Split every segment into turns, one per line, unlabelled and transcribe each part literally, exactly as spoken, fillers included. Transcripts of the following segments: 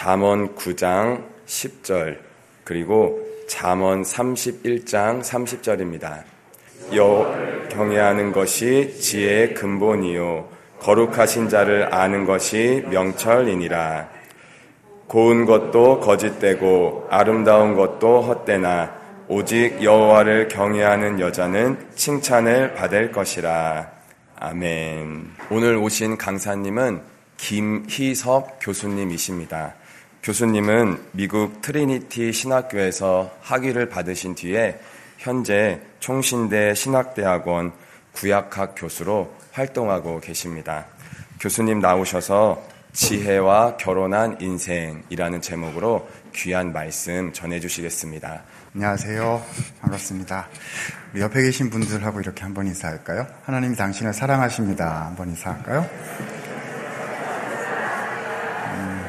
잠언 구 장 십 절 그리고 잠언 삼십일 장 삼십 절입니다. 여호와를 경외하는 것이 지혜의 근본이요 거룩하신 자를 아는 것이 명철이니라. 고운 것도 거짓되고 아름다운 것도 헛되나 오직 여호와를 경외하는 여자는 칭찬을 받을 것이라. 아멘. 오늘 오신 강사님은 김희섭 교수님이십니다. 교수님은 미국 트리니티 신학교에서 학위를 받으신 뒤에 현재 총신대 신학대학원 구약학 교수로 활동하고 계십니다. 교수님 나오셔서 지혜와 결혼한 인생이라는 제목으로 귀한 말씀 전해주시겠습니다.
안녕하세요. 반갑습니다. 우리 옆에 계신 분들하고 이렇게 한번 인사할까요? 하나님이 당신을 사랑하십니다. 한번 인사할까요? 음,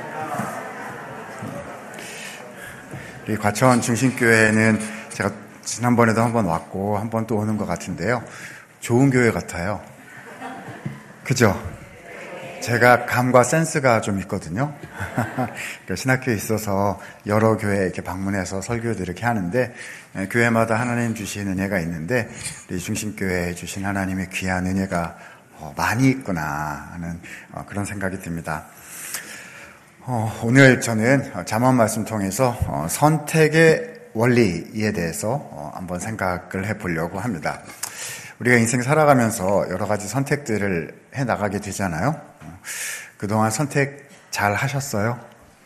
우리 과천 중심교회는 제가 지난번에도 한번 왔고 한번 또 오는 것 같은데요. 좋은 교회 같아요. 그죠? 제가 감과 센스가 좀 있거든요. 신학교에 있어서 여러 교회에 이렇게 방문해서 설교도 이렇게 하는데, 교회마다 하나님 주신 은혜가 있는데, 우리 중심교회에 주신 하나님의 귀한 은혜가 많이 있구나 하는 그런 생각이 듭니다. 오늘 저는 잠언 말씀 통해서 선택의 원리에 대해서 한번 생각을 해보려고 합니다. 우리가 인생 살아가면서 여러 가지 선택들을 해 나가게 되잖아요. 그동안 선택 잘 하셨어요?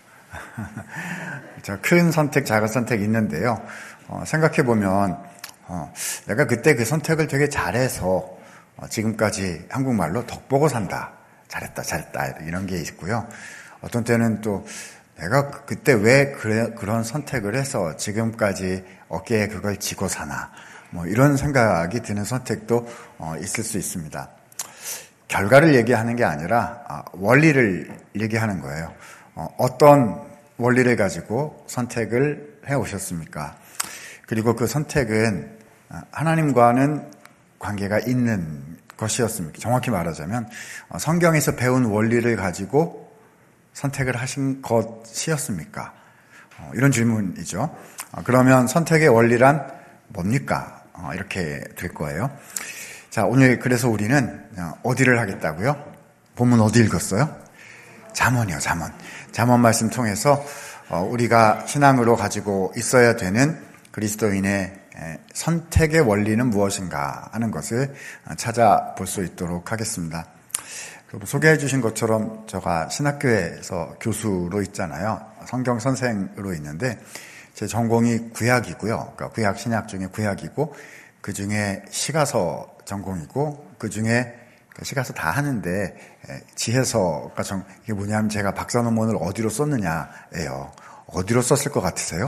큰 선택, 작은 선택 있는데요. 어, 생각해보면 어, 내가 그때 그 선택을 되게 잘해서 어, 지금까지 한국말로 덕보고 산다. 잘했다, 잘했다 이런 게 있고요. 어떤 때는 또 내가 그때 왜 그래, 그런 선택을 해서 지금까지 어깨에 그걸 지고 사나 뭐 이런 생각이 드는 선택도 어, 있을 수 있습니다. 결과를 얘기하는 게 아니라 원리를 얘기하는 거예요. 어떤 원리를 가지고 선택을 해오셨습니까? 그리고 그 선택은 하나님과는 관계가 있는 것이었습니까? 정확히 말하자면 성경에서 배운 원리를 가지고 선택을 하신 것이었습니까? 이런 질문이죠. 그러면 선택의 원리란 뭡니까? 이렇게 될 거예요. 자, 오늘 그래서 우리는 어디를 하겠다고요? 본문 어디 읽었어요? 잠언이요, 잠언. 잠언 말씀 통해서 우리가 신앙으로 가지고 있어야 되는 그리스도인의 선택의 원리는 무엇인가 하는 것을 찾아볼 수 있도록 하겠습니다. 소개해 주신 것처럼 제가 신학교에서 교수로 있잖아요. 성경 선생으로 있는데 제 전공이 구약이고요. 그러니까 구약 신약 중에 구약이고 그 중에 시가서 전공이고 그 중에 시가서 다 하는데 지혜서가 정, 이게 뭐냐면 제가 박사 논문을 어디로 썼느냐예요. 어디로 썼을 것 같으세요?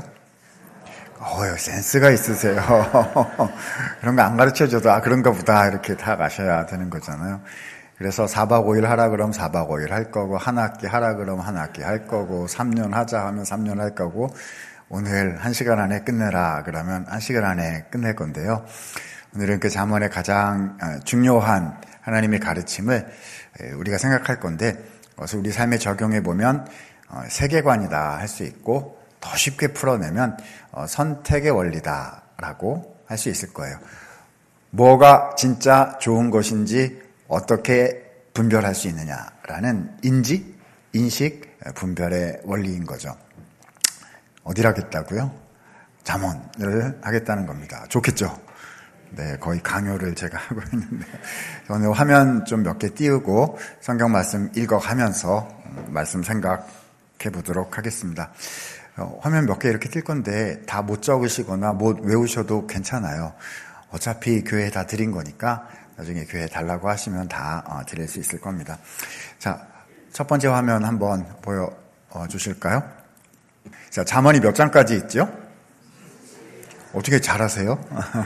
어휴, 센스가 있으세요. 그런 거 안 가르쳐줘도 아 그런가 보다 이렇게 다 가셔야 되는 거잖아요. 그래서 사 박 오 일 하라 그러면 사 박 오 일 할 거고 한 학기 하라 그러면 한 학기 할 거고 삼 년 하자 하면 삼 년 할 거고 오늘 한 시간 안에 끝내라 그러면 한 시간 안에 끝낼 건데요. 오늘은 그 잠언의 가장 중요한 하나님의 가르침을 우리가 생각할 건데 그것을 우리 삶에 적용해 보면 세계관이다 할 수 있고 더 쉽게 풀어내면 선택의 원리다라고 할 수 있을 거예요. 뭐가 진짜 좋은 것인지 어떻게 분별할 수 있느냐라는 인지, 인식, 분별의 원리인 거죠. 어디를 하겠다고요? 잠언을 하겠다는 겁니다. 좋겠죠? 네, 거의 강요를 제가 하고 있는데 오늘 화면 좀 몇 개 띄우고 성경 말씀 읽어가면서 말씀 생각해 보도록 하겠습니다. 어, 화면 몇 개 이렇게 뜰 건데 다 못 적으시거나 못 외우셔도 괜찮아요. 어차피 교회에 다 드린 거니까 나중에 교회에 달라고 하시면 다 어, 드릴 수 있을 겁니다. 자, 첫 번째 화면 한번 보여주실까요? 자, 잠언이 몇 장까지 있죠? 어떻게 잘하세요?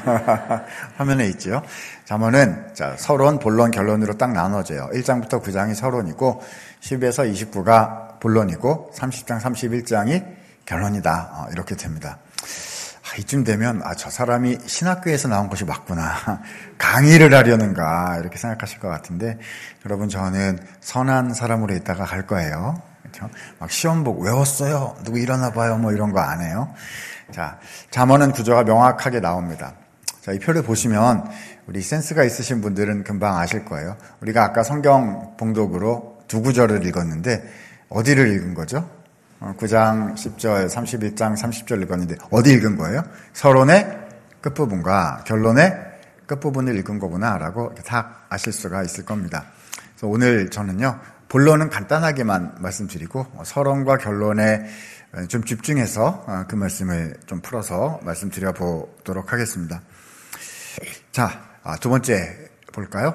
화면에 있죠. 잠언은 자, 서론, 본론, 결론으로 딱 나눠져요. 일 장부터 구 장이 서론이고 십에서 이십구가 본론이고 삼십 장, 삼십일 장이 결론이다. 어, 이렇게 됩니다. 아, 이쯤 되면 아, 저 사람이 신학교에서 나온 것이 맞구나. 강의를 하려는가 이렇게 생각하실 것 같은데 여러분 저는 선한 사람으로 있다가 갈 거예요. 그렇죠? 막 시험복 외웠어요. 누구 일어나 봐요. 뭐 이런 거 안 해요. 자, 잠언은 구조가 명확하게 나옵니다. 자, 이 표를 보시면 우리 센스가 있으신 분들은 금방 아실 거예요. 우리가 아까 성경 봉독으로 두 구절을 읽었는데 어디를 읽은 거죠? 구 장 십 절, 삼십일 장 삼십 절 읽었는데 어디 읽은 거예요? 서론의 끝부분과 결론의 끝부분을 읽은 거구나라고 다 아실 수가 있을 겁니다. 그래서 오늘 저는요, 본론은 간단하게만 말씀드리고 서론과 결론에 좀 집중해서 그 말씀을 좀 풀어서 말씀드려 보도록 하겠습니다. 자, 두 번째 볼까요?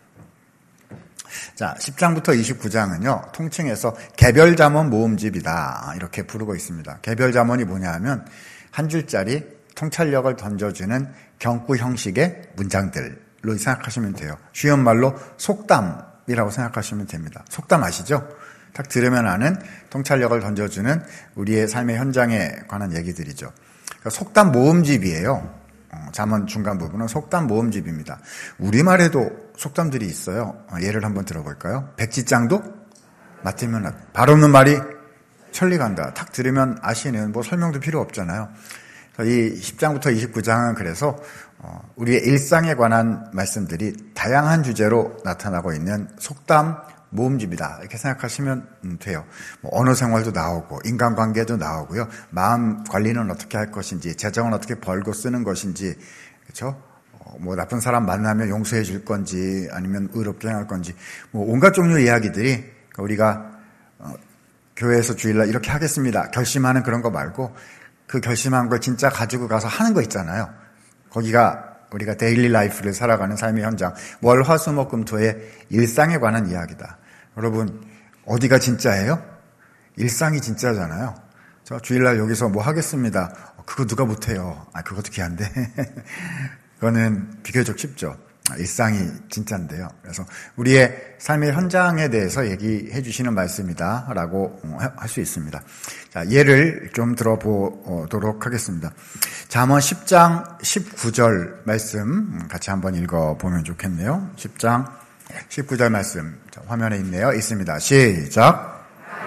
자, 십 장부터 이십구 장은요, 통칭해서 개별자문 모음집이다 이렇게 부르고 있습니다. 개별자문이 뭐냐 하면 한 줄짜리 통찰력을 던져주는 경구 형식의 문장들로 생각하시면 돼요. 쉬운 말로 속담이라고 생각하시면 됩니다. 속담 아시죠? 딱 들으면 아는 통찰력을 던져주는 우리의 삶의 현장에 관한 얘기들이죠. 그러니까 속담 모음집이에요. 어, 잠언 중간 부분은 속담 모음집입니다. 우리말에도 속담들이 있어요. 어, 예를 한번 들어볼까요? 백지장도 맡으면 발 없는 말이 천리 간다. 탁 들으면 아시는 뭐 설명도 필요 없잖아요. 이 십 장부터 이십구 장은 그래서 어, 우리의 일상에 관한 말씀들이 다양한 주제로 나타나고 있는 속담 모음집이다 이렇게 생각하시면 돼요. 뭐 언어 생활도 나오고 인간관계도 나오고요. 마음 관리는 어떻게 할 것인지, 재정은 어떻게 벌고 쓰는 것인지, 그렇죠? 어, 뭐 나쁜 사람 만나면 용서해 줄 건지 아니면 의롭게 행할 건지, 뭐 온갖 종류의 이야기들이 우리가 어, 교회에서 주일날 이렇게 하겠습니다 결심하는 그런 거 말고 그 결심한 걸 진짜 가지고 가서 하는 거 있잖아요. 거기가 우리가 데일리 라이프를 살아가는 삶의 현장, 월, 화, 수, 목, 금, 토의 일상에 관한 이야기다. 여러분, 어디가 진짜예요? 일상이 진짜잖아요. 저 주일날 여기서 뭐 하겠습니다. 그거 누가 못해요. 아, 그것도 귀한데. 그거는 비교적 쉽죠. 일상이 진짜인데요. 그래서 우리의 삶의 현장에 대해서 얘기해 주시는 말씀이다라고 할 수 있습니다. 자, 예를 좀 들어보도록 하겠습니다. 잠언 십 장 십구 절 말씀 같이 한번 읽어보면 좋겠네요. 십 장 십구 절 말씀 자, 화면에 있네요. 있습니다. 시작.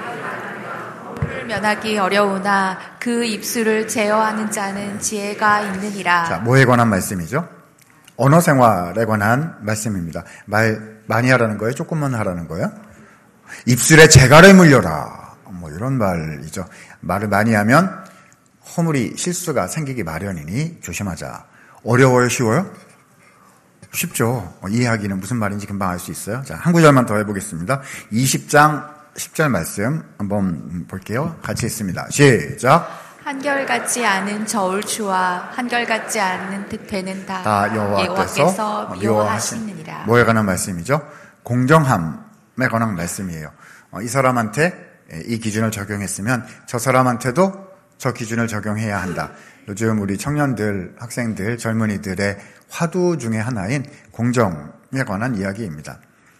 를 면하기 어려우나 그 입술을 제어하는 자는 지혜가 있느니라.
자, 뭐에 관한 말씀이죠? 언어 생활에 관한 말씀입니다. 말 많이 하라는 거예요? 조금만 하라는 거예요? 입술에 재갈을 물려라. 뭐 이런 말이죠. 말을 많이 하면 허물이 실수가 생기기 마련이니 조심하자. 어려워요? 쉬워요? 쉽죠. 이해하기는 무슨 말인지 금방 알 수 있어요. 자, 한 구절만 더 해보겠습니다. 이십 장 십 절 말씀 한번 볼게요. 같이 있습니다. 시작.
한결같지 않은 저울추와 한결같지 않은 득배는 다,
다 여호와께서 미워하시느니라. 뭐에 관한 말씀이죠? 공정함에 관한 말씀이에요. 이 사람한테 이 기준을 적용했으면 저 사람한테도 저 기준을 적용해야 한다. 요즘 우리 청년들, 학생들, 젊은이들의 화두 중에 하나인 공정에 관한 이야기입니다.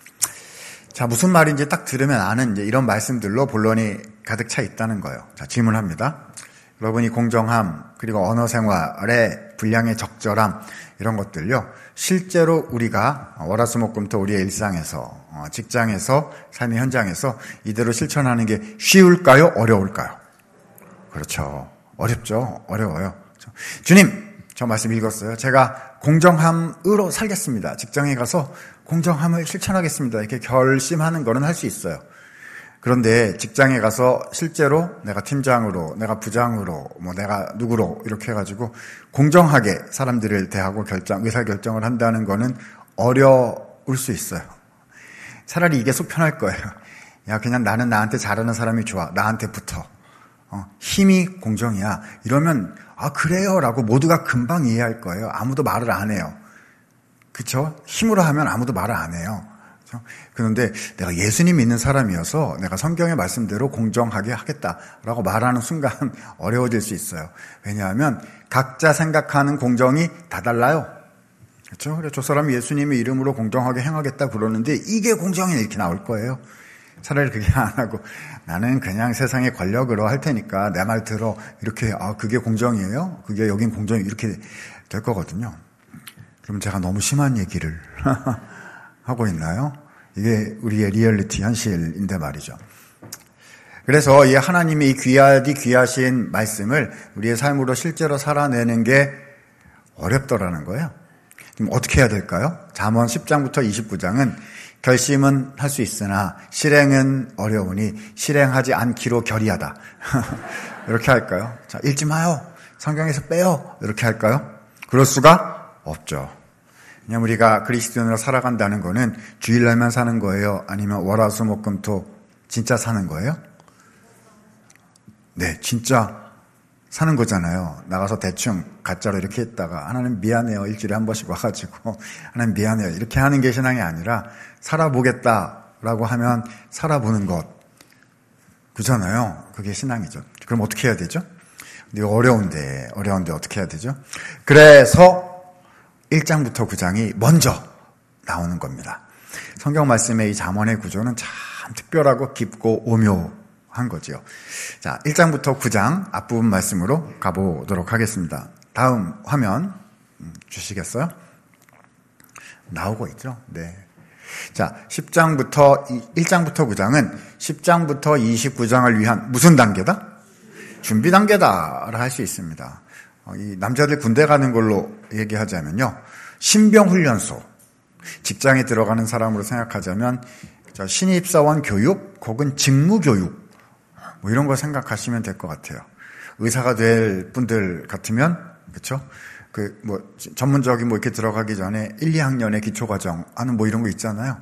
자, 무슨 말인지 딱 들으면 아는 이제 이런 말씀들로 본론이 가득 차 있다는 거예요. 자, 질문합니다. 여러분이 공정함, 그리고 언어 생활의 분량의 적절함, 이런 것들요, 실제로 우리가 월화수목금토 우리의 일상에서, 직장에서, 삶의 현장에서 이대로 실천하는 게 쉬울까요? 어려울까요? 그렇죠. 어렵죠. 어려워요. 주님, 저 말씀 읽었어요. 제가 공정함으로 살겠습니다. 직장에 가서 공정함을 실천하겠습니다. 이렇게 결심하는 거는 할 수 있어요. 그런데 직장에 가서 실제로 내가 팀장으로, 내가 부장으로, 뭐 내가 누구로 이렇게 해가지고 공정하게 사람들을 대하고 결정, 의사결정을 한다는 거는 어려울 수 있어요. 차라리 이게 속 편할 거예요. 야, 그냥 나는 나한테 잘하는 사람이 좋아. 나한테 붙어. 어, 힘이 공정이야. 이러면 아 그래요 라고 모두가 금방 이해할 거예요. 아무도 말을 안 해요. 그렇죠? 힘으로 하면 아무도 말을 안 해요. 그런데 내가 예수님 믿는 사람이어서 내가 성경의 말씀대로 공정하게 하겠다라고 말하는 순간 어려워질 수 있어요. 왜냐하면 각자 생각하는 공정이 다 달라요. 그렇죠? 그래서 저 사람이 예수님의 이름으로 공정하게 행하겠다 그러는데 이게 공정이 이렇게 나올 거예요. 차라리 그게 안 하고 나는 그냥 세상의 권력으로 할 테니까 내 말 들어 이렇게 아 그게 공정이에요? 그게 여긴 공정이 이렇게 될 거거든요. 그럼 제가 너무 심한 얘기를 하고 있나요? 이게 우리의 리얼리티 현실인데 말이죠. 그래서 이 하나님의 이 귀하디 귀하신 말씀을 우리의 삶으로 실제로 살아내는 게 어렵더라는 거예요. 그럼 어떻게 해야 될까요? 잠언 십 장부터 이십구 장은 결심은 할 수 있으나 실행은 어려우니 실행하지 않기로 결의하다. 이렇게 할까요? 자, 읽지 마요. 성경에서 빼요. 이렇게 할까요? 그럴 수가 없죠. 그냥 우리가 그리스도인으로 살아간다는 거는 주일날만 사는 거예요? 아니면 월화수목금토 진짜 사는 거예요? 네, 진짜 사는 거잖아요. 나가서 대충 가짜로 이렇게 했다가 하나님 미안해요. 일주일에 한 번씩 와가지고 하나님 미안해요. 이렇게 하는 게 신앙이 아니라 살아보겠다라고 하면 살아보는 것. 그잖아요. 그게 신앙이죠. 그럼 어떻게 해야 되죠? 근데 어려운데, 어려운데 어떻게 해야 되죠? 그래서 일 장부터 구 장이 먼저 나오는 겁니다. 성경 말씀의 이 잠언의 구조는 참 특별하고 깊고 오묘한 거죠. 자, 일 장부터 구 장 앞부분 말씀으로 가보도록 하겠습니다. 다음 화면 주시겠어요? 나오고 있죠? 네. 자, 십 장부터, 일 장부터 구 장은 십 장부터 이십구 장을 위한 무슨 단계다? 준비 단계다라 할 수 있습니다. 이 남자들 군대 가는 걸로 얘기하자면요. 신병훈련소. 직장에 들어가는 사람으로 생각하자면 신입사원 교육 혹은 직무교육 뭐 이런 거 생각하시면 될 것 같아요. 의사가 될 분들 같으면 그렇죠? 그 뭐 전문적인 뭐 이렇게 들어가기 전에 일, 이 학년의 기초과정 하는 뭐 이런 거 있잖아요.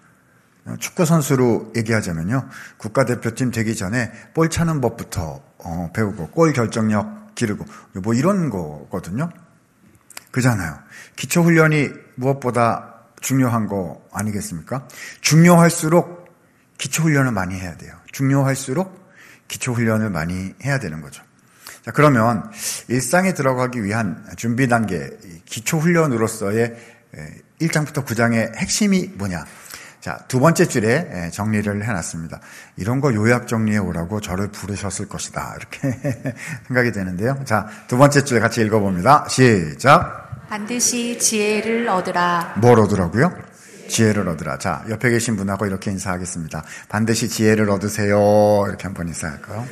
축구 선수로 얘기하자면요. 국가대표팀 되기 전에 볼 차는 법부터 어, 배우고 골 결정력 기르고 뭐 이런 거거든요. 그잖아요. 기초훈련이 무엇보다 중요한 거 아니겠습니까? 중요할수록 기초훈련을 많이 해야 돼요. 중요할수록 기초훈련을 많이 해야 되는 거죠. 자, 그러면 일상에 들어가기 위한 준비 단계, 기초훈련으로서의 일 장부터 구 장의 핵심이 뭐냐? 자, 두 번째 줄에 정리를 해놨습니다. 이런 거 요약 정리해 오라고 저를 부르셨을 것이다. 이렇게 생각이 되는데요. 자, 두 번째 줄 같이 읽어봅니다. 시작.
반드시 지혜를 얻으라.
뭘 얻으라고요? 지혜를 얻으라. 자, 옆에 계신 분하고 이렇게 인사하겠습니다. 반드시 지혜를 얻으세요. 이렇게 한번 인사할까요?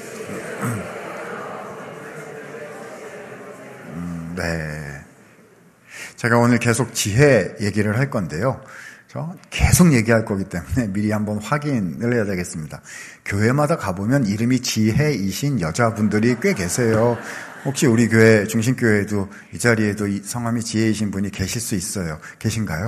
음, 네. 제가 오늘 계속 지혜 얘기를 할 건데요. 저 계속 얘기할 거기 때문에 미리 한번 확인을 해야 되겠습니다. 교회마다 가보면 이름이 지혜이신 여자분들이 꽤 계세요. 혹시 우리 교회, 중심교회에도 이 자리에도 이 성함이 지혜이신 분이 계실 수 있어요. 계신가요?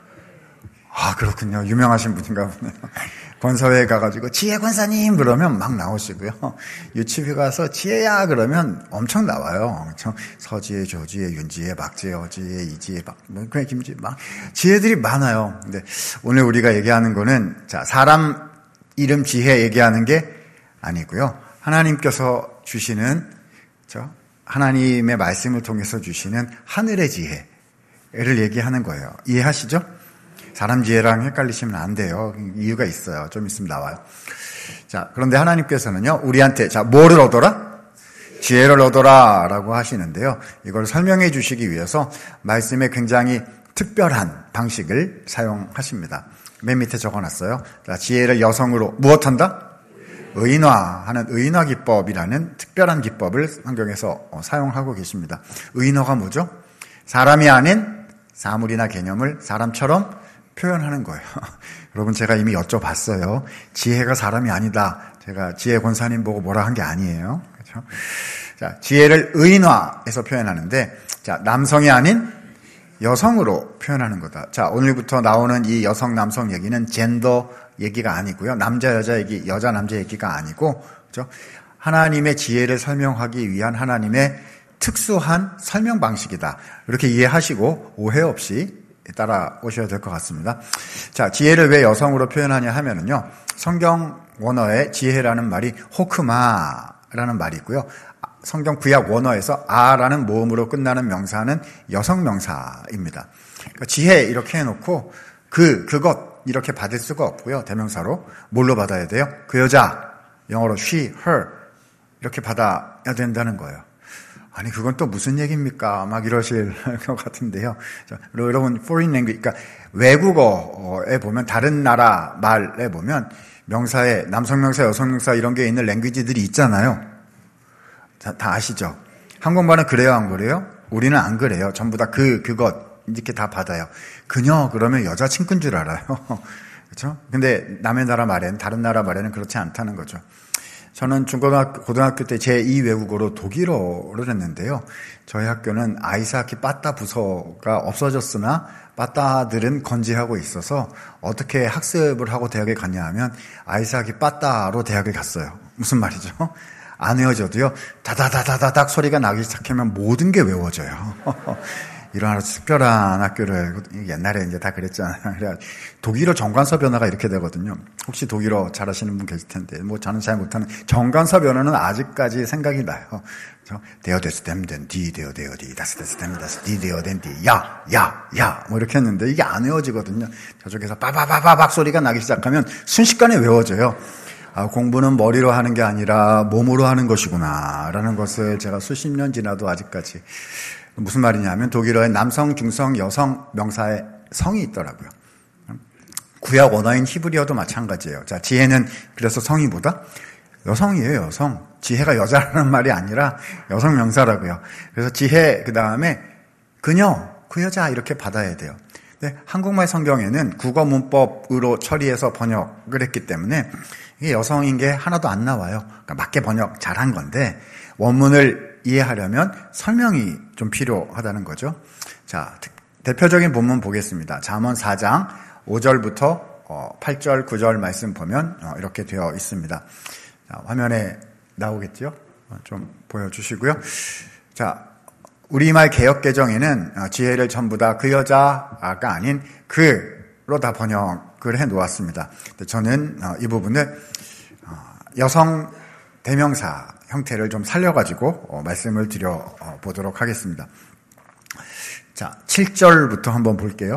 아, 그렇군요. 유명하신 분인가 보네요. 권사회에 가가지고 지혜 권사님 그러면 막 나오시고요. 유치비 가서 지혜야 그러면 엄청 나와요. 엄청 서지혜, 조지혜, 윤지혜, 박지혜, 어지혜, 이지혜, 박, 뭐 그냥 김지혜 막 지혜들이 많아요. 근데 오늘 우리가 얘기하는 거는 자 사람 이름 지혜 얘기하는 게 아니고요. 하나님께서 주시는 저 하나님의 말씀을 통해서 주시는 하늘의 지혜를 얘기하는 거예요. 이해하시죠? 사람 지혜랑 헷갈리시면 안 돼요. 이유가 있어요. 좀 있으면 나와요. 자, 그런데 하나님께서는요, 우리한테, 자, 뭐를 얻어라? 지혜를 얻어라 라고 하시는데요. 이걸 설명해 주시기 위해서 말씀에 굉장히 특별한 방식을 사용하십니다. 맨 밑에 적어놨어요. 자, 지혜를 여성으로 무엇한다? 의인화하는 의인화 기법이라는 특별한 기법을 성경에서 사용하고 계십니다. 의인화가 뭐죠? 사람이 아닌 사물이나 개념을 사람처럼 표현하는 거예요. 여러분 제가 이미 여쭤봤어요. 지혜가 사람이 아니다. 제가 지혜 권사님 보고 뭐라 한 게 아니에요. 그렇죠? 자, 지혜를 의인화해서 표현하는데, 자, 남성이 아닌 여성으로 표현하는 거다. 자, 오늘부터 나오는 이 여성 남성 얘기는 젠더 얘기가 아니고요. 남자 여자 얘기, 여자 남자 얘기가 아니고, 그렇죠? 하나님의 지혜를 설명하기 위한 하나님의 특수한 설명 방식이다. 이렇게 이해하시고 오해 없이 따라오셔야 될 것 같습니다. 자, 지혜를 왜 여성으로 표현하냐 하면은요, 성경 원어에 지혜라는 말이 호크마라는 말이 있고요. 성경 구약 원어에서 아라는 모음으로 끝나는 명사는 여성 명사입니다. 그러니까 지혜 이렇게 해놓고 그, 그것 이렇게 받을 수가 없고요. 대명사로. 뭘로 받아야 돼요? 그 여자, 영어로 she, her 이렇게 받아야 된다는 거예요. 아니 그건 또 무슨 얘기입니까? 막 이러실 것 같은데요. 자, 여러분 foreign language, 그러니까 외국어에 보면 다른 나라 말에 보면 명사에 남성명사, 여성명사 이런 게 있는 랭귀지들이 있잖아요. 다, 다 아시죠? 한국말은 그래요, 안 그래요? 우리는 안 그래요. 전부 다 그, 그것 이렇게 다 받아요. 그녀 그러면 여자 친구인 줄 알아요. 그렇죠? 근데 남의 나라 말에는, 다른 나라 말에는 그렇지 않다는 거죠. 저는 중고등학교, 고등학교 때 제이 외국어로 독일어를 했는데요. 저희 학교는 아이스하키 빠따 부서가 없어졌으나 빠따들은 건재하고 있어서 어떻게 학습을 하고 대학에 갔냐 하면 아이스하키 빠따로 대학을 갔어요. 무슨 말이죠? 안 외워져도요, 다다다다다닥 소리가 나기 시작하면 모든 게 외워져요. 이런 아주 특별한 학교를, 옛날에 이제 다 그랬잖아요. 그래 독일어 정관사 변화가 이렇게 되거든요. 혹시 독일어 잘하시는 분 계실 텐데, 뭐 저는 잘 못하는, 정관사 변화는 아직까지 생각이 나요. 데어데스 댐덴, 디 데어 데어 디, 다스 데스 댐다스, 디 데어 덴 디, 야, 야, 야, 뭐 이렇게 했는데 이게 안 외워지거든요. 저쪽에서 빠바바바박 소리가 나기 시작하면 순식간에 외워져요. 아, 공부는 머리로 하는 게 아니라 몸으로 하는 것이구나 라는 것을 제가 수십 년 지나도 아직까지. 무슨 말이냐면 독일어에 남성, 중성, 여성 명사에 성이 있더라고요. 구약 원어인 히브리어도 마찬가지예요. 자, 지혜는 그래서 성이보다 여성이에요, 여성. 지혜가 여자라는 말이 아니라 여성 명사라고요. 그래서 지혜 그 다음에 그녀, 그 여자 이렇게 받아야 돼요. 근데 한국말 성경에는 국어 문법으로 처리해서 번역을 했기 때문에 이게 여성인 게 하나도 안 나와요. 그러니까 맞게 번역 잘한 건데 원문을 이해하려면 설명이 좀 필요하다는 거죠. 자, 대표적인 본문 보겠습니다. 잠언 사 장 오 절부터 팔 절, 구 절 말씀 보면 이렇게 되어 있습니다. 자, 화면에 나오겠죠? 좀 보여주시고요. 자, 우리말 개역개정에는 지혜를 전부 다 그 여자가 아닌 그로 다 번역을 해 놓았습니다. 저는 이 부분을 여성 대명사 형태를 좀 살려가지고 말씀을 드려보도록 하겠습니다. 자, 칠 절부터 한번 볼게요.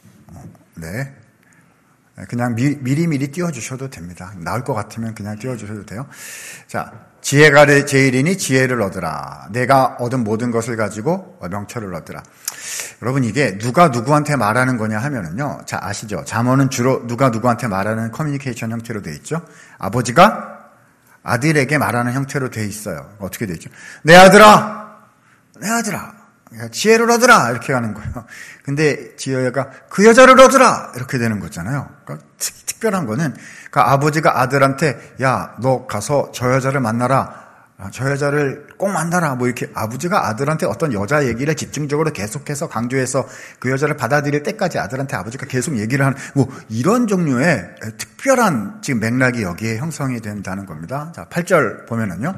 네. 그냥 미, 미리미리 띄워주셔도 됩니다. 나올 것 같으면 그냥 띄워주셔도 돼요. 자, 지혜가 제일이니 지혜를 얻으라. 내가 얻은 모든 것을 가지고 명철을 얻으라. 여러분, 이게 누가 누구한테 말하는 거냐 하면은요. 자, 아시죠? 잠언은 주로 누가 누구한테 말하는 커뮤니케이션 형태로 되어 있죠. 아버지가 아들에게 말하는 형태로 되어 있어요. 어떻게 되어 있죠? 내 아들아! 내 아들아! 지혜를 얻으라! 이렇게 가는 거예요. 근데 지혜가 그 여자를 얻으라! 이렇게 되는 거잖아요. 그러니까 특, 특별한 거는 그러니까 아버지가 아들한테 야, 너 가서 저 여자를 만나라. 저 여자를 꼭 만나라. 뭐 이렇게 아버지가 아들한테 어떤 여자 얘기를 집중적으로 계속해서 강조해서 그 여자를 받아들일 때까지 아들한테 아버지가 계속 얘기를 하는 뭐 이런 종류의 특별한 지금 맥락이 여기에 형성이 된다는 겁니다. 자, 팔 절 보면은요.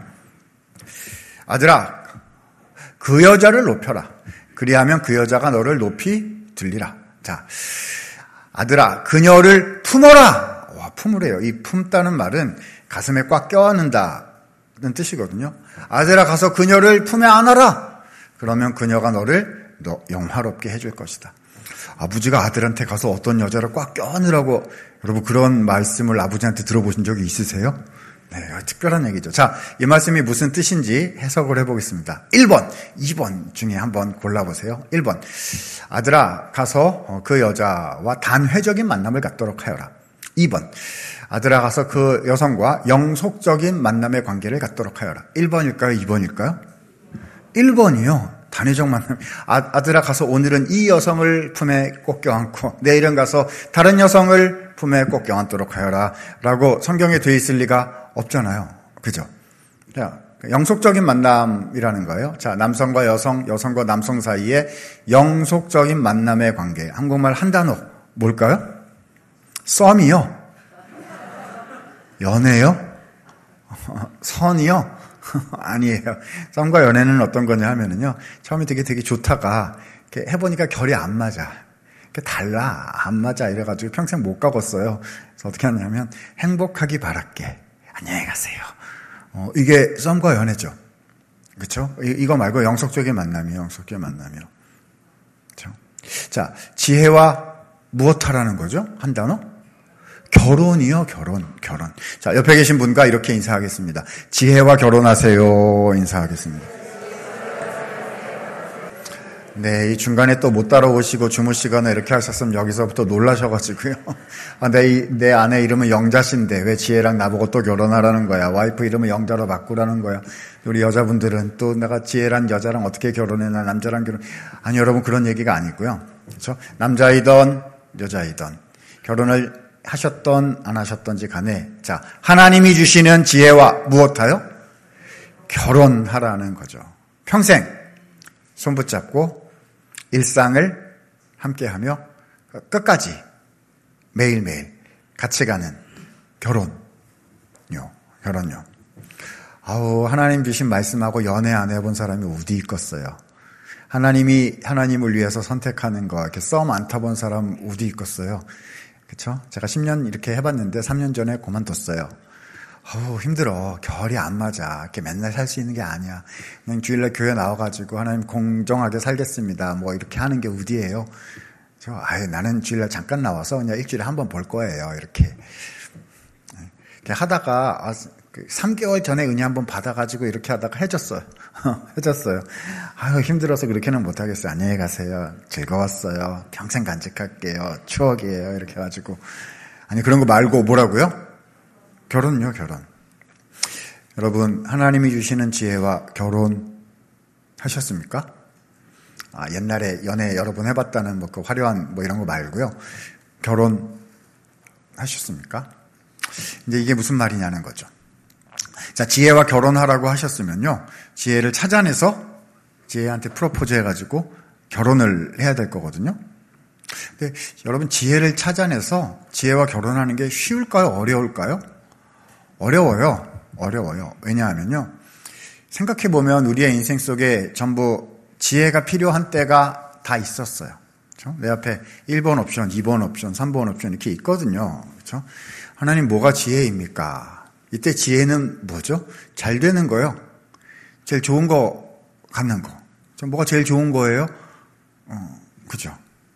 아들아, 그 여자를 높여라. 그리하면 그 여자가 너를 높이 들리라. 자, 아들아, 그녀를 품어라. 와, 품으래요. 이 품다는 말은 가슴에 꽉 껴안는다는 뜻이거든요. 아들아, 가서 그녀를 품에 안아라. 그러면 그녀가 너를 너 영화롭게 해줄 것이다. 아버지가 아들한테 가서 어떤 여자를 꽉 껴안으라고, 여러분 그런 말씀을 아버지한테 들어보신 적이 있으세요? 네, 특별한 얘기죠. 자, 이 말씀이 무슨 뜻인지 해석을 해보겠습니다. 일 번, 이 번 중에 한번 골라보세요. 일 번, 아들아, 가서 그 여자와 단회적인 만남을 갖도록 하여라. 이 번, 아들아, 가서 그 여성과 영속적인 만남의 관계를 갖도록 하여라. 일 번일까요? 이 번일까요? 일 번이요. 단회적 만남. 아, 아들아, 가서 오늘은 이 여성을 품에 꼭 껴안고 내일은 가서 다른 여성을 품에 꼭 껴안도록 하여라. 라고 성경에 되어 있을 리가 없잖아요. 그죠? 자, 영속적인 만남이라는 거예요. 자, 남성과 여성, 여성과 남성 사이에 영속적인 만남의 관계. 한국말 한 단어. 뭘까요? 썸이요? 연애요? 선이요? 아니에요. 썸과 연애는 어떤 거냐 하면은요. 처음에 되게 되게 좋다가 이렇게 해보니까 결이 안 맞아. 달라. 안 맞아. 이래가지고 평생 못 가봤어요. 그래서 어떻게 하냐면 행복하기 바랄게. 안녕히 가세요. 어, 이게 썸과 연애죠. 그렇죠? 이거 말고 영속적인 만남이에요. 영속적인 만남이요. 그렇죠? 자, 지혜와 무엇하라는 거죠? 한 단어? 결혼이요. 결혼. 결혼. 자, 옆에 계신 분과 이렇게 인사하겠습니다. 지혜와 결혼하세요. 인사하겠습니다. 네, 이 중간에 또 못 따라오시고 주무시거나 이렇게 하셨으면 여기서부터 놀라셔가지고요. 아, 내, 내 아내 이름은 영자신데 왜 지혜랑 나보고 또 결혼하라는 거야. 와이프 이름은 영자로 바꾸라는 거야. 우리 여자분들은 또 내가 지혜란 여자랑 어떻게 결혼해? 나 남자랑 결혼. 아니, 여러분 그런 얘기가 아니고요. 그렇죠? 남자이던 여자이던 결혼을 하셨던 안 하셨던지 간에 자, 하나님이 주시는 지혜와 무엇하여? 결혼하라는 거죠. 평생 손 붙잡고 일상을 함께하며 끝까지 매일매일 같이 가는 결혼요. 결혼요. 아우, 하나님 주신 말씀하고 연애 안 해본 사람이 어디 있겠어요. 하나님이 하나님을 위해서 선택하는 거 이렇게 썸 안 타본 사람 어디 있겠어요. 그렇죠? 제가 십 년 이렇게 해봤는데 삼 년 전에 그만뒀어요. 어우, 힘들어. 결이 안 맞아. 이렇게 맨날 살 수 있는 게 아니야. 그냥 주일날 교회 나와가지고 하나님 공정하게 살겠습니다. 뭐 이렇게 하는 게 어디예요? 저, 아유, 나는 주일날 잠깐 나와서 그냥 일주일에 한 번 볼 거예요. 이렇게. 이렇게 하다가, 아, 삼 개월 전에 은혜 한번 받아가지고 이렇게 하다가 해줬어요. 해줬어요. 아유, 힘들어서 그렇게는 못하겠어요. 안녕히 가세요. 즐거웠어요. 평생 간직할게요. 추억이에요. 이렇게 해가지고. 아니, 그런 거 말고 뭐라고요? 결혼요, 결혼. 여러분, 하나님이 주시는 지혜와 결혼하셨습니까? 아, 옛날에 연애 여러 번 해봤다는 뭐 그 화려한 뭐 이런 거 말고요. 결혼하셨습니까? 이제 이게 무슨 말이냐는 거죠. 자, 지혜와 결혼하라고 하셨으면요. 지혜를 찾아내서 지혜한테 프로포즈 해가지고 결혼을 해야 될 거거든요. 근데 여러분, 지혜를 찾아내서 지혜와 결혼하는 게 쉬울까요? 어려울까요? 어려워요. 어려워요. 왜냐하면요. 생각해보면 우리의 인생 속에 전부 지혜가 필요한 때가 다 있었어요. 그렇죠? 내 앞에 일 번 옵션, 이 번 옵션, 삼 번 옵션 이렇게 있거든요. 그렇죠? 하나님 뭐가 지혜입니까? 이때 지혜는 뭐죠? 잘 되는 거요. 제일 좋은 거 갖는 거. 뭐가 제일 좋은 거예요? 어, 그죠?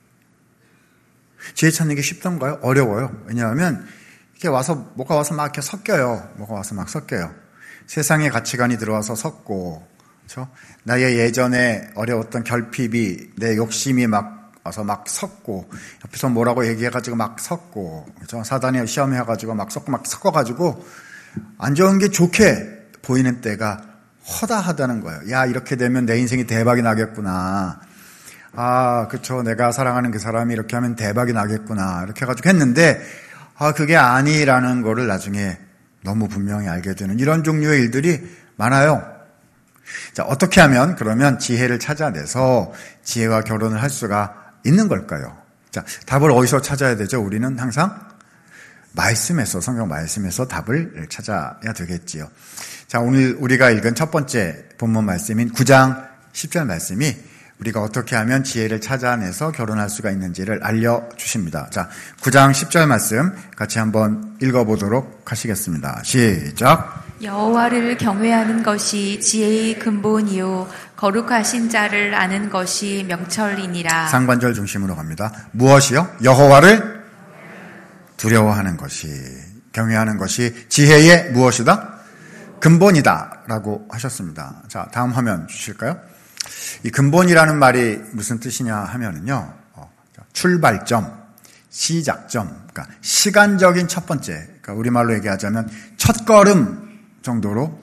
지혜 찾는 게 쉽던가요? 어려워요. 왜냐하면 이렇게 와서, 뭐가 와서 막 이렇게 섞여요. 뭐가 와서 막 섞여요. 세상의 가치관이 들어와서 섞고, 그렇죠? 나의 예전에 어려웠던 결핍이, 내 욕심이 막 와서 막 섞고, 옆에서 뭐라고 얘기해가지고 막 섞고, 그렇죠? 사단이 시험해가지고 막 섞고, 막 섞어가지고, 안 좋은 게 좋게 보이는 때가 허다하다는 거예요. 야, 이렇게 되면 내 인생이 대박이 나겠구나. 아, 그렇죠. 내가 사랑하는 그 사람이 이렇게 하면 대박이 나겠구나. 이렇게 해가지고 했는데, 아, 그게 아니라는 거를 나중에 너무 분명히 알게 되는 이런 종류의 일들이 많아요. 자, 어떻게 하면 그러면 지혜를 찾아내서 지혜와 결혼을 할 수가 있는 걸까요? 자, 답을 어디서 찾아야 되죠? 우리는 항상 말씀에서, 성경 말씀에서 답을 찾아야 되겠지요. 자, 오늘 우리가 읽은 첫 번째 본문 말씀인 구 장 십 절 말씀이 우리가 어떻게 하면 지혜를 찾아내서 결혼할 수가 있는지를 알려주십니다. 자, 구 장 십 절 말씀 같이 한번 읽어보도록 하시겠습니다. 시작.
여호와를 경외하는 것이 지혜의 근본이요 거룩하신 자를 아는 것이 명철이니라.
상반절 중심으로 갑니다. 무엇이요? 여호와를 두려워하는 것이, 경외하는 것이 지혜의 무엇이다? 근본이다 라고 하셨습니다. 자, 다음 화면 주실까요? 이 근본이라는 말이 무슨 뜻이냐 하면은요, 어, 출발점, 시작점, 그러니까 시간적인 첫 번째, 그러니까 우리말로 얘기하자면 첫 걸음 정도로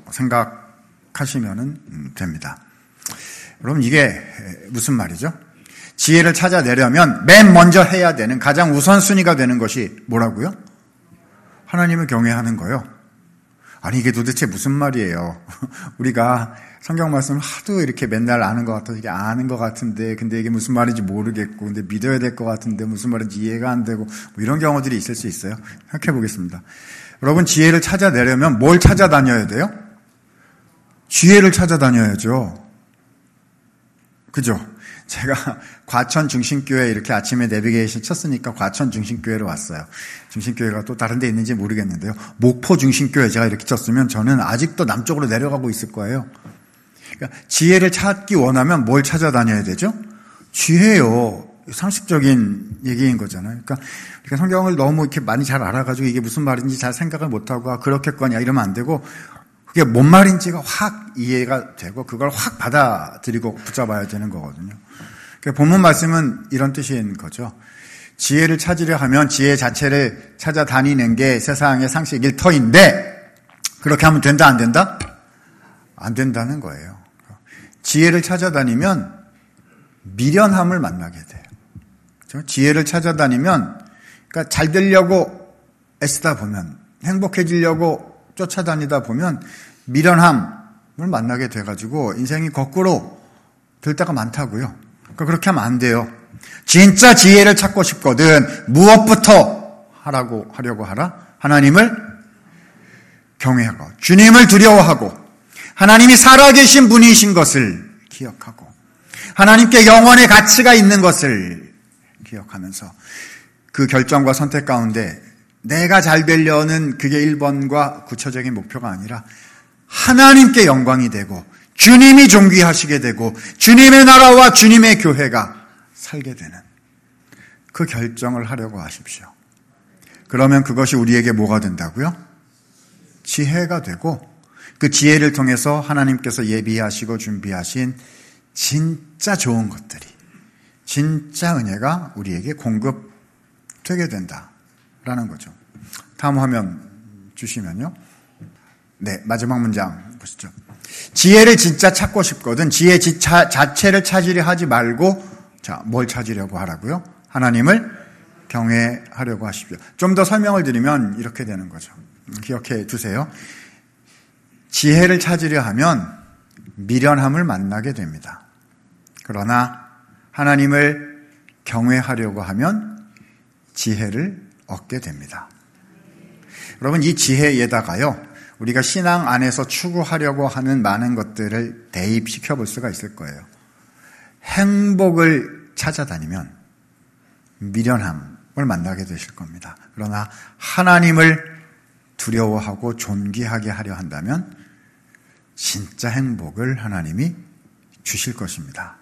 생각하시면 됩니다. 여러분, 이게 무슨 말이죠? 지혜를 찾아내려면 맨 먼저 해야 되는 가장 우선순위가 되는 것이 뭐라고요? 하나님을 경외하는 거요. 아니, 이게 도대체 무슨 말이에요? 우리가 성경 말씀을 하도 이렇게 맨날 아는 것 같아서 이게 아는 것 같은데, 근데 이게 무슨 말인지 모르겠고, 근데 믿어야 될 것 같은데 무슨 말인지 이해가 안 되고, 뭐 이런 경우들이 있을 수 있어요. 생각해 보겠습니다. 여러분, 지혜를 찾아내려면 뭘 찾아다녀야 돼요? 지혜를 찾아다녀야죠. 그죠? 제가 과천 중심교회 이렇게 아침에 내비게이션 쳤으니까 과천 중심교회로 왔어요. 중심교회가 또 다른 데 있는지 모르겠는데요. 목포 중심교회 제가 이렇게 쳤으면 저는 아직도 남쪽으로 내려가고 있을 거예요. 그러니까 지혜를 찾기 원하면 뭘 찾아다녀야 되죠? 지혜요. 상식적인 얘기인 거잖아요. 그러니까 우리가 성경을 너무 이렇게 많이 잘 알아가지고 이게 무슨 말인지 잘 생각을 못하고 아, 그렇겠거냐 이러면 안 되고 그게 뭔 말인지가 확 이해가 되고 그걸 확 받아들이고 붙잡아야 되는 거거든요. 본문 말씀은 이런 뜻인 거죠. 지혜를 찾으려 하면 지혜 자체를 찾아다니는 게 세상의 상식 일터인데 그렇게 하면 된다 안 된다? 안 된다는 거예요. 지혜를 찾아다니면 미련함을 만나게 돼요. 그렇죠? 지혜를 찾아다니면 그러니까 잘 되려고 애쓰다 보면 행복해지려고 쫓아다니다 보면 미련함을 만나게 돼가지고 인생이 거꾸로 될 때가 많다고요. 그러니까 그렇게 하면 안 돼요. 진짜 지혜를 찾고 싶거든 무엇부터 하라고 하려고 하라? 하나님을 경외하고 주님을 두려워하고 하나님이 살아계신 분이신 것을 기억하고 하나님께 영원의 가치가 있는 것을 기억하면서 그 결정과 선택 가운데 내가 잘 되려는 그게 일 번과 구체적인 목표가 아니라 하나님께 영광이 되고 주님이 존귀하시게 되고 주님의 나라와 주님의 교회가 살게 되는 그 결정을 하려고 하십시오. 그러면 그것이 우리에게 뭐가 된다고요? 지혜가 되고 그 지혜를 통해서 하나님께서 예비하시고 준비하신 진짜 좋은 것들이 진짜 은혜가 우리에게 공급되게 된다라는 거죠. 다음 화면 주시면요. 네, 마지막 문장 보시죠. 지혜를 진짜 찾고 싶거든 지혜 지차, 자체를 찾으려 하지 말고 자, 뭘 찾으려고 하라고요? 하나님을 경외하려고 하십시오. 좀 더 설명을 드리면 이렇게 되는 거죠. 기억해 두세요. 지혜를 찾으려 하면 미련함을 만나게 됩니다. 그러나 하나님을 경외하려고 하면 지혜를 얻게 됩니다. 여러분, 이 지혜에다가요, 우리가 신앙 안에서 추구하려고 하는 많은 것들을 대입시켜 볼 수가 있을 거예요. 행복을 찾아다니면 미련함을 만나게 되실 겁니다. 그러나 하나님을 두려워하고 존귀하게 하려 한다면 진짜 행복을 하나님이 주실 것입니다.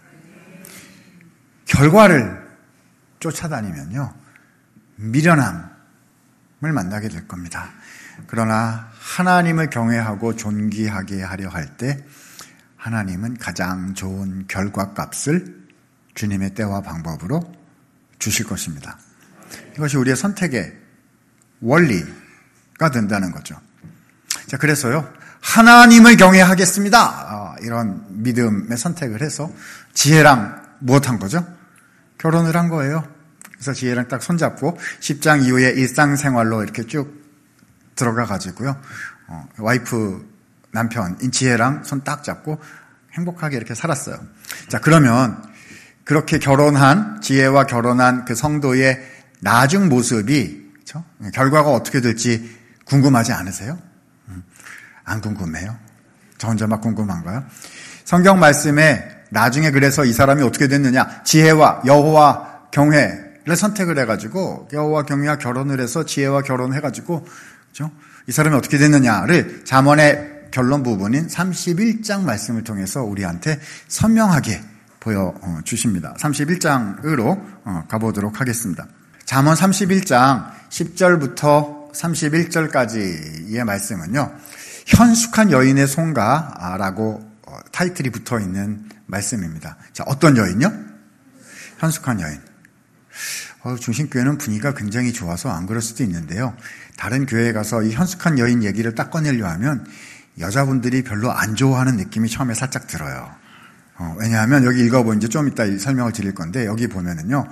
결과를 쫓아다니면요, 미련함을 만나게 될 겁니다. 그러나 하나님을 경외하고 존귀하게 하려 할 때 하나님은 가장 좋은 결과값을 주님의 때와 방법으로 주실 것입니다. 이것이 우리의 선택의 원리가 된다는 거죠. 자, 그래서요, 하나님을 경외하겠습니다. 이런 믿음의 선택을 해서 지혜랑 무엇한 거죠? 결혼을 한 거예요. 그래서 지혜랑 딱 손잡고 십 장 이후에 일상생활로 이렇게 쭉 들어가 가지고요, 어, 와이프 남편인 지혜랑 손 딱 잡고 행복하게 이렇게 살았어요. 자, 그러면 그렇게 결혼한 지혜와 결혼한 그 성도의 나중 모습이, 그렇죠? 결과가 어떻게 될지 궁금하지 않으세요? 음, 안 궁금해요? 저 혼자 막 궁금한가요? 성경 말씀에 나중에 그래서 이 사람이 어떻게 됐느냐? 지혜와 여호와 경외를 선택을 해가지고 여호와 경외와 결혼을 해서 지혜와 결혼해가지고, 그렇죠? 이 사람이 어떻게 됐느냐를 잠언의 결론 부분인 삼십일 장 말씀을 통해서 우리한테 선명하게 보여주십니다. 삼십일 장으로 가보도록 하겠습니다. 잠언 삼십일 장 십 절부터 삼십일 절까지의 말씀은요, 현숙한 여인의 송가라고 타이틀이 붙어있는 말씀입니다. 자, 어떤 여인요? 현숙한 여인. 어, 중심교회는 분위기가 굉장히 좋아서 안 그럴 수도 있는데요, 다른 교회에 가서 이 현숙한 여인 얘기를 딱 꺼내려 하면 여자분들이 별로 안 좋아하는 느낌이 처음에 살짝 들어요. 어, 왜냐하면 여기 읽어보면 이제 좀 이따 설명을 드릴 건데, 여기 보면은요,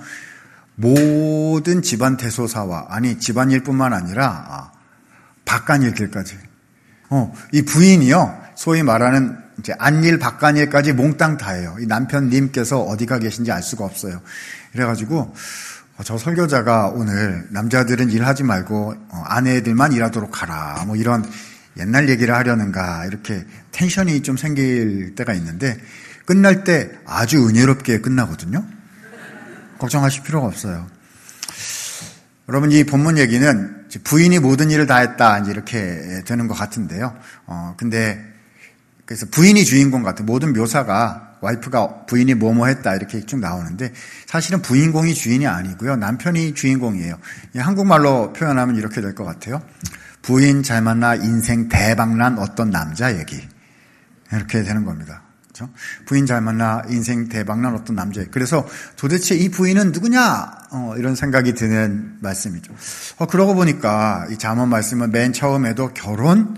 모든 집안 대소사와, 아니 집안일뿐만 아니라 아, 바깥일들까지, 어, 이 부인이요, 소위 말하는 이제 안일 바깥일까지 몽땅 다해요. 이 남편님께서 어디가 계신지 알 수가 없어요. 그래가지고 어, 저 설교자가 오늘 남자들은 일하지 말고 어, 아내들만 일하도록 하라, 뭐 이런 옛날 얘기를 하려는가, 이렇게 텐션이 좀 생길 때가 있는데 끝날 때 아주 은혜롭게 끝나거든요. 걱정하실 필요가 없어요. 여러분, 이 본문 얘기는 부인이 모든 일을 다 했다, 이제 이렇게 되는 것 같은데요. 어, 근데 그래서 부인이 주인공 같은 모든 묘사가 와이프가 부인이 뭐뭐 했다 이렇게 쭉 나오는데, 사실은 부인공이 주인이 아니고요, 남편이 주인공이에요. 한국말로 표현하면 이렇게 될 것 같아요. 부인 잘 만나 인생 대박난 어떤 남자 얘기, 이렇게 되는 겁니다. 그렇죠? 부인 잘 만나 인생 대박난 어떤 남자. 그래서 도대체 이 부인은 누구냐? 어, 이런 생각이 드는 말씀이죠. 어, 그러고 보니까 이 잠언 말씀은 맨 처음에도 결혼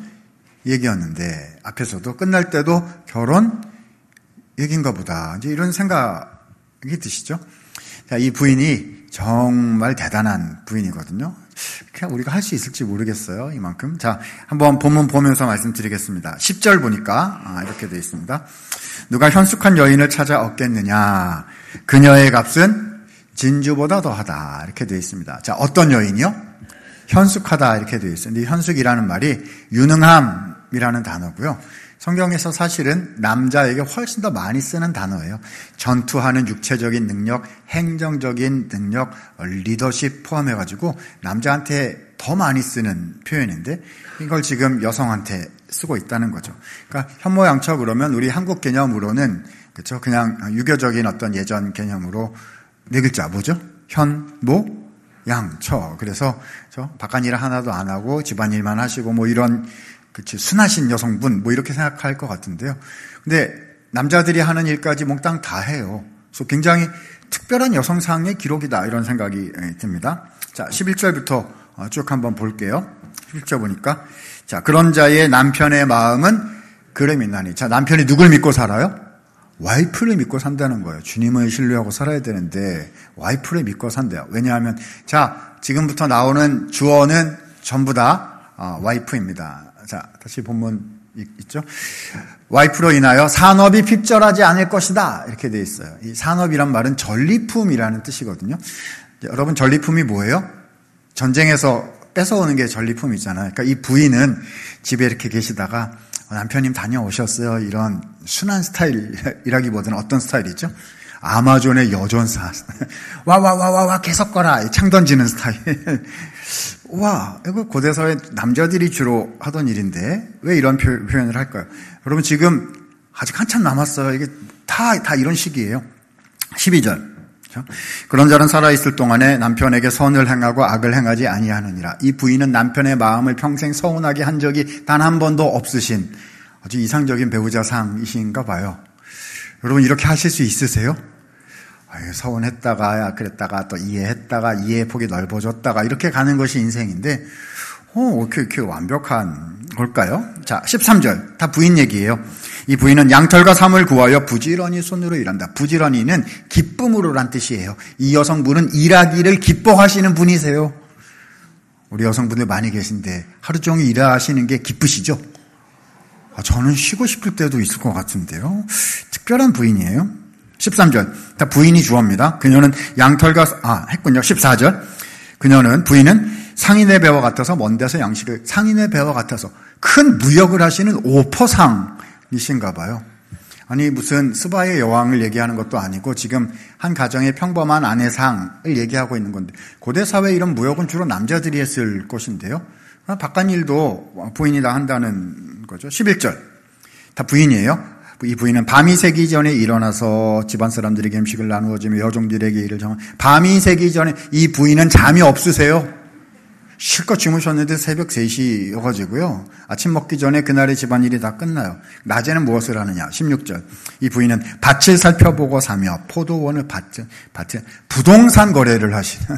얘기였는데 앞에서도 끝날 때도 결혼 얘기인가 보다. 이제 이런 생각이 드시죠? 자, 이 부인이 정말 대단한 부인이거든요. 그냥 우리가 할 수 있을지 모르겠어요. 이만큼. 자, 한번 본문 보면서 말씀드리겠습니다. 십 절 보니까 아, 이렇게 되어 있습니다. 누가 현숙한 여인을 찾아 얻겠느냐? 그녀의 값은 진주보다 더하다. 이렇게 되어 있습니다. 자, 어떤 여인이요? 현숙하다 이렇게 되어 있어요. 근데 현숙이라는 말이 유능함이라는 단어고요. 성경에서 사실은 남자에게 훨씬 더 많이 쓰는 단어예요. 전투하는 육체적인 능력, 행정적인 능력, 리더십 포함해가지고 남자한테 더 많이 쓰는 표현인데 이걸 지금 여성한테 쓰고 있다는 거죠. 그러니까 현모양처 그러면 우리 한국 개념으로는 그렇죠. 그냥 유교적인 어떤 예전 개념으로 네 글자 뭐죠? 현모 양처. 그래서 저 바깥일 하나도 안 하고 집안일만 하시고 뭐 이런 그치, 순하신 여성분, 뭐 이렇게 생각할 것 같은데요. 근데 남자들이 하는 일까지 몽땅 다 해요. 그래서 굉장히 특별한 여성상의 기록이다, 이런 생각이 듭니다. 자, 십일 절부터 쭉 한번 볼게요. 십일 절 보니까. 자, 그런 자의 남편의 마음은 그를 믿나니. 자, 남편이 누굴 믿고 살아요? 와이프를 믿고 산다는 거예요. 주님을 신뢰하고 살아야 되는데, 와이프를 믿고 산대요. 왜냐하면, 자, 지금부터 나오는 주어는 전부 다 와이프입니다. 자, 다시 본문 있죠? 와이프로 인하여 산업이 핍절하지 않을 것이다. 이렇게 되어 있어요. 이 산업이란 말은 전리품이라는 뜻이거든요. 여러분, 전리품이 뭐예요? 전쟁에서 뺏어오는 게 전리품이잖아요. 그러니까 이 부인은 집에 이렇게 계시다가 남편님 다녀오셨어요. 이런 순한 스타일이라기보다는 어떤 스타일이죠? 아마존의 여전사. 와, 와, 와, 와, 와, 계속 거라. 창 던지는 스타일. 와, 이거 고대사회 남자들이 주로 하던 일인데, 왜 이런 표현을 할까요? 여러분, 지금 아직 한참 남았어요. 이게 다, 다 이런 식이에요. 십이 절. 그렇죠? 그런 자는 살아있을 동안에 남편에게 선을 행하고 악을 행하지 아니하느니라. 이 부인은 남편의 마음을 평생 서운하게 한 적이 단 한 번도 없으신 아주 이상적인 배우자상이신가 봐요. 여러분, 이렇게 하실 수 있으세요? 아유, 서운했다가, 그랬다가, 또 이해했다가, 이해의 폭이 넓어졌다가, 이렇게 가는 것이 인생인데, 오, 이렇게, 이렇게 완벽한 걸까요? 자, 십삼 절. 다 부인 얘기예요. 이 부인은 양털과 삼을 구하여 부지런히 손으로 일한다. 부지런히는 기쁨으로란 뜻이에요. 이 여성분은 일하기를 기뻐하시는 분이세요. 우리 여성분들 많이 계신데, 하루 종일 일하시는 게 기쁘시죠? 아, 저는 쉬고 싶을 때도 있을 것 같은데요. 특별한 부인이에요. 십삼 절. 다 부인이 주어입니다. 그녀는 양털과, 아, 했군요. 십사 절. 그녀는, 부인은 상인의 배와 같아서 먼 데서 양식을, 상인의 배와 같아서 큰 무역을 하시는 오퍼상이신가 봐요. 아니, 무슨 스바의 여왕을 얘기하는 것도 아니고 지금 한 가정의 평범한 아내상을 얘기하고 있는 건데, 고대사회 이런 무역은 주로 남자들이 했을 것인데요. 바깥일도 부인이 다 한다는 거죠. 십일 절. 다 부인이에요. 이 부인은 밤이 새기 전에 일어나서 집안 사람들에게 음식을 나누어주며 여종들에게 일을 정한. 밤이 새기 전에 이 부인은 잠이 없으세요. 실컷 주무셨는데 새벽 세 시여가지고요. 아침 먹기 전에 그날의 집안일이 다 끝나요. 낮에는 무엇을 하느냐. 십육 절. 이 부인은 밭을 살펴보고 사며 포도원을 밭을, 밭을 부동산 거래를 하시는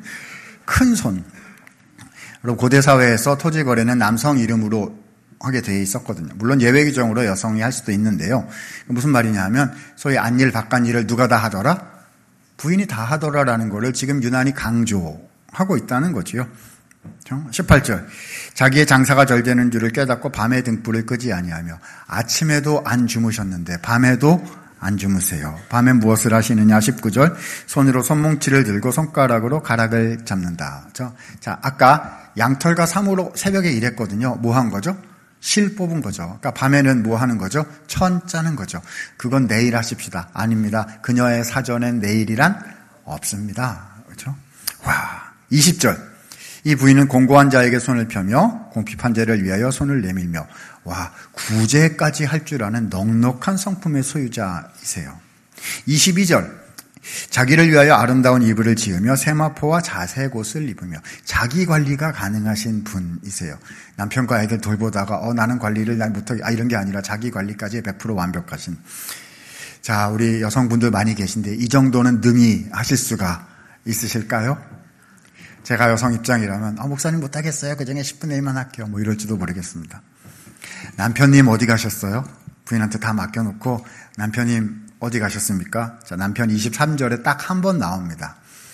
큰 손. 여러분, 고대 사회에서 토지 거래는 남성 이름으로 하게 돼 있었거든요. 물론 예외 규정으로 여성이 할 수도 있는데요. 무슨 말이냐 하면 소위 안일 바깥일을 누가 다 하더라? 부인이 다 하더라라는 거를 지금 유난히 강조하고 있다는 거지요. 십팔 절. 자기의 장사가 잘 되는 줄을 깨닫고 밤에 등불을 끄지 아니하며 아침에도 안 주무셨는데 밤에도 안 주무세요. 밤에 무엇을 하시느냐? 십구 절. 손으로 손뭉치를 들고 손가락으로 가락을 잡는다. 자, 아까 양털과 삼으로 새벽에 일했거든요. 뭐 한 거죠? 실 뽑은 거죠. 그러니까 밤에는 뭐 하는 거죠? 천 짜는 거죠. 그건 내일 하십시다. 아닙니다. 그녀의 사전엔 내일이란 없습니다. 그렇죠? 와, 이십 절. 이 부인은 공고한 자에게 손을 펴며 공핍한 자를 위하여 손을 내밀며 와, 구제까지 할 줄 아는 넉넉한 성품의 소유자이세요. 이십이 절. 자기를 위하여 아름다운 이불을 지으며 세마포와 자색옷을 입으며 자기 관리가 가능하신 분이세요. 남편과 아이들 돌보다가 어 나는 관리를 날 못하게 아 이런 게 아니라 자기 관리까지 백 퍼센트 완벽하신. 자, 우리 여성분들 많이 계신데 이 정도는 능히 하실 수가 있으실까요? 제가 여성 입장이라면 아, 목사님 못하겠어요. 그중에 십분의 일만 할게요. 뭐 이럴지도 모르겠습니다. 남편님 어디 가셨어요? 부인한테 다 맡겨놓고 남편님 어디 가셨습니까? 자, 남편 이십삼 절에 딱 한 번 나옵니다.